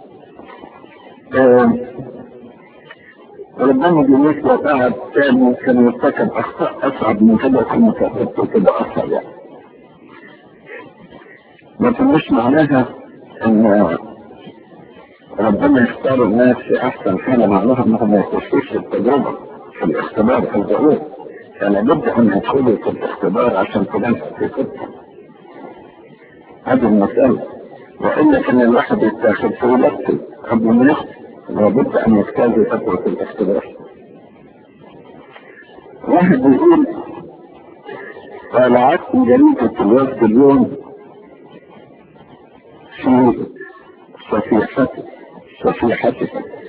ربنا بالنسبة لقاعد ثاني كان يرتكب أخطاء أصعب من كده، كان يرتكب أصعب يعني. لكن مش معناها أن ربنا يختار الناس في أحسن حالة، معناها أنهم ما يخشوش في التجربة في الاختبار في الظهور. فلا بد أن يدخلوا في الاختبار عشان تنفع في خطة. هذه المسألة، وإلا كان الواحد يتاخد في ولادته قبل ما يخطئ، لابد أن يجتاز فترة الاختبار. واحد يقول طالعت جريدة الوفد اليوم في صفيحته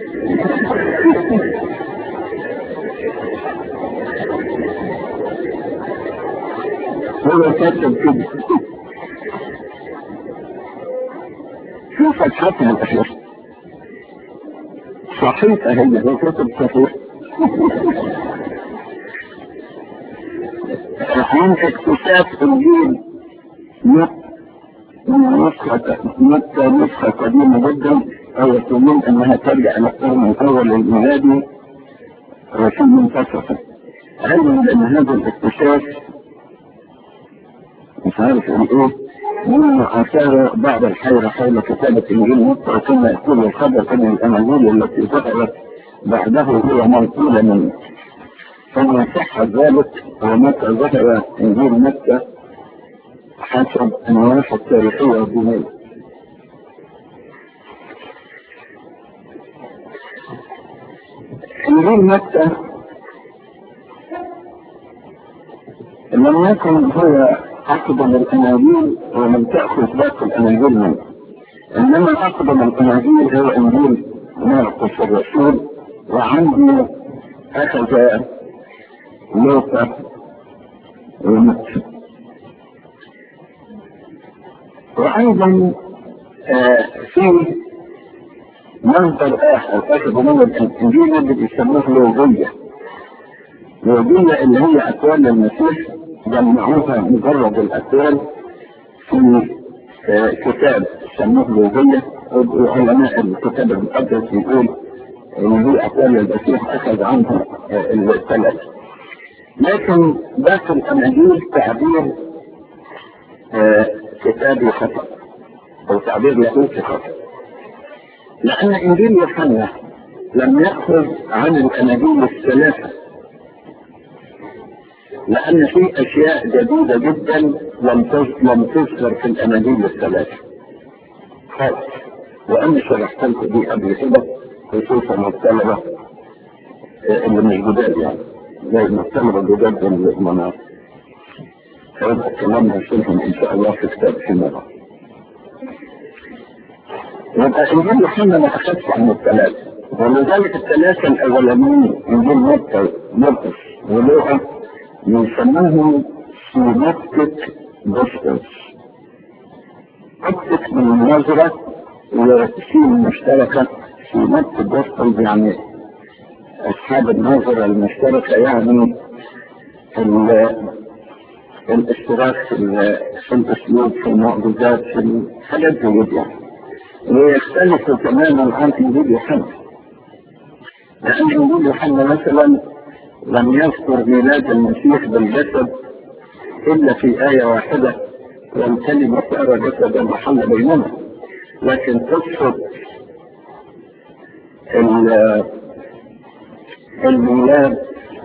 هو كاتب كده شوف فتحتها الأخير صحيحة، هي هو كاتب صحيح. عن اكتشاف الجيل نسخة قديمة جدا، أو يقولون أنها ترجع إلى القرن الأول الميلادي رسول منتصفة. علما بأن هذا الاكتشاف مش عارف إيه من أثار بعض الحيرة حول كتابة إنجيل متى، وكما يقول الخبر أن الأناجيل التي ظهرت بعده هي منقولة منه، فما صح ذلك ومتى ظهر إنجيل متى حسب النواحي التاريخية والدينية. إنجيل متى لم يكن هو أقدم الأناجيل ومن تأخذ باقي الأناجيل منه، إنما أقدم الأناجيل هو إنجيل مرقس الرسول، وعنده أخذ لوقا ومتى. وأيضا في مصدر آخر أخذ من الإنجيل اللي بيسموه لوجية اللي هي أقوال المسيح، جمعوها مجرد الأقوال في كتاب سموه لوجية، وعلماء الكتاب المقدس يقول إن هي أقوال المسيح أخذ عنها الثلاث. لكن باقي الأناجيل تعبير كتابي خطأ أو تعبير لاهوتي خطأ، لأن إنجيل يوحنا لم يأخذ عن الأناجيل الثلاثة، لأن في أشياء جديدة جدا لم تذكر في الأناجيل الثلاثة خالص، وأنا شرحت لكم دي قبل كده، خصوصا الطلبة اللي مش جداد يعني، زي ما الطلبة الجداد المناطق. فيبقى الكلام هنشوفهم إن شاء الله في كتاب في مرة. يبقى إنجيل يوحنا ما أخذش عن الثلاثة، ولذلك الثلاثة الأولانيين إنجيل متى مرقس ولوقا يسموهم سينوبتيك جوسبلز. أوبتيك من النظرة وسين مشتركة، سينوبتيك جوسبلز يعني أصحاب النظرة المشتركة، يعني الاشتراك في الأسلوب، في المعجزات، في الحاجات دي يعني، ويختلفوا تماما عن إنجيل يوحنا. لأن إنجيل يوحنا مثلا لم يذكر ميلاد المسيح بالجسد إلا في آية واحدة، والكلمة صار جسدا وحل بيننا. لكن قصة الميلاد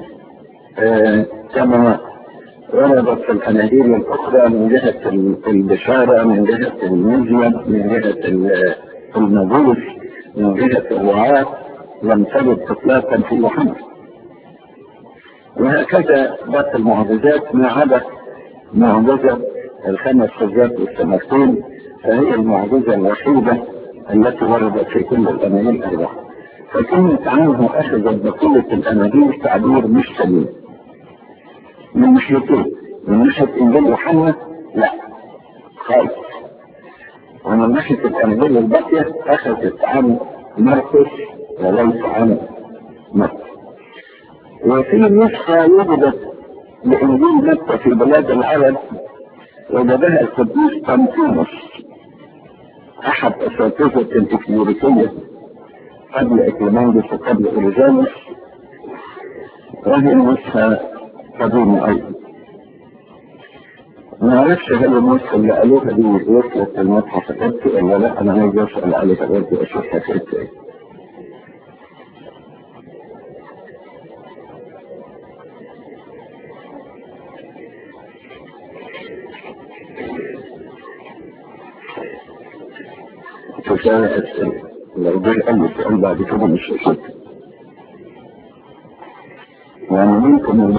كما وردت في الأناجيل الأخرى من جهة البشارة، من جهة المزيد، من جهة المجوس، من جهة الرعاة، لم تجد إطلاقا في يوحنا. وهكذا باقي المعجزات ما عدا معجزة الخمس خبزات والسمكتين، فهي المعجزة الوحيدة التي وردت في كل الأناجيل الأربعة. فكلمة عنه أخذت بقية الأناجيل تعبير مش سليم من ناحيتين. من ناحية إنجيل يوحنا لا خالص، ومن ناحية الأناجيل الباقية أخذت عن مرقس وليس عن متى. وفي نسخة وجدت لإنجيل متى في بلاد العرب وجدها القديس طنطونس أحد أساتذة الإكليريكية قبل إكليماندس وقبل أوريجانوس، وهي نسخة قديمة أيضا. ما أعرفش هل النسخة اللي قالوها دي وصلت المتحف القدسي ولا لا، أنا عايز أسأل عليها برضه أشوفها في إيه. كفاية أسئلة، لو جه أي سؤال بعد كده مش هشوفه يعني ممكن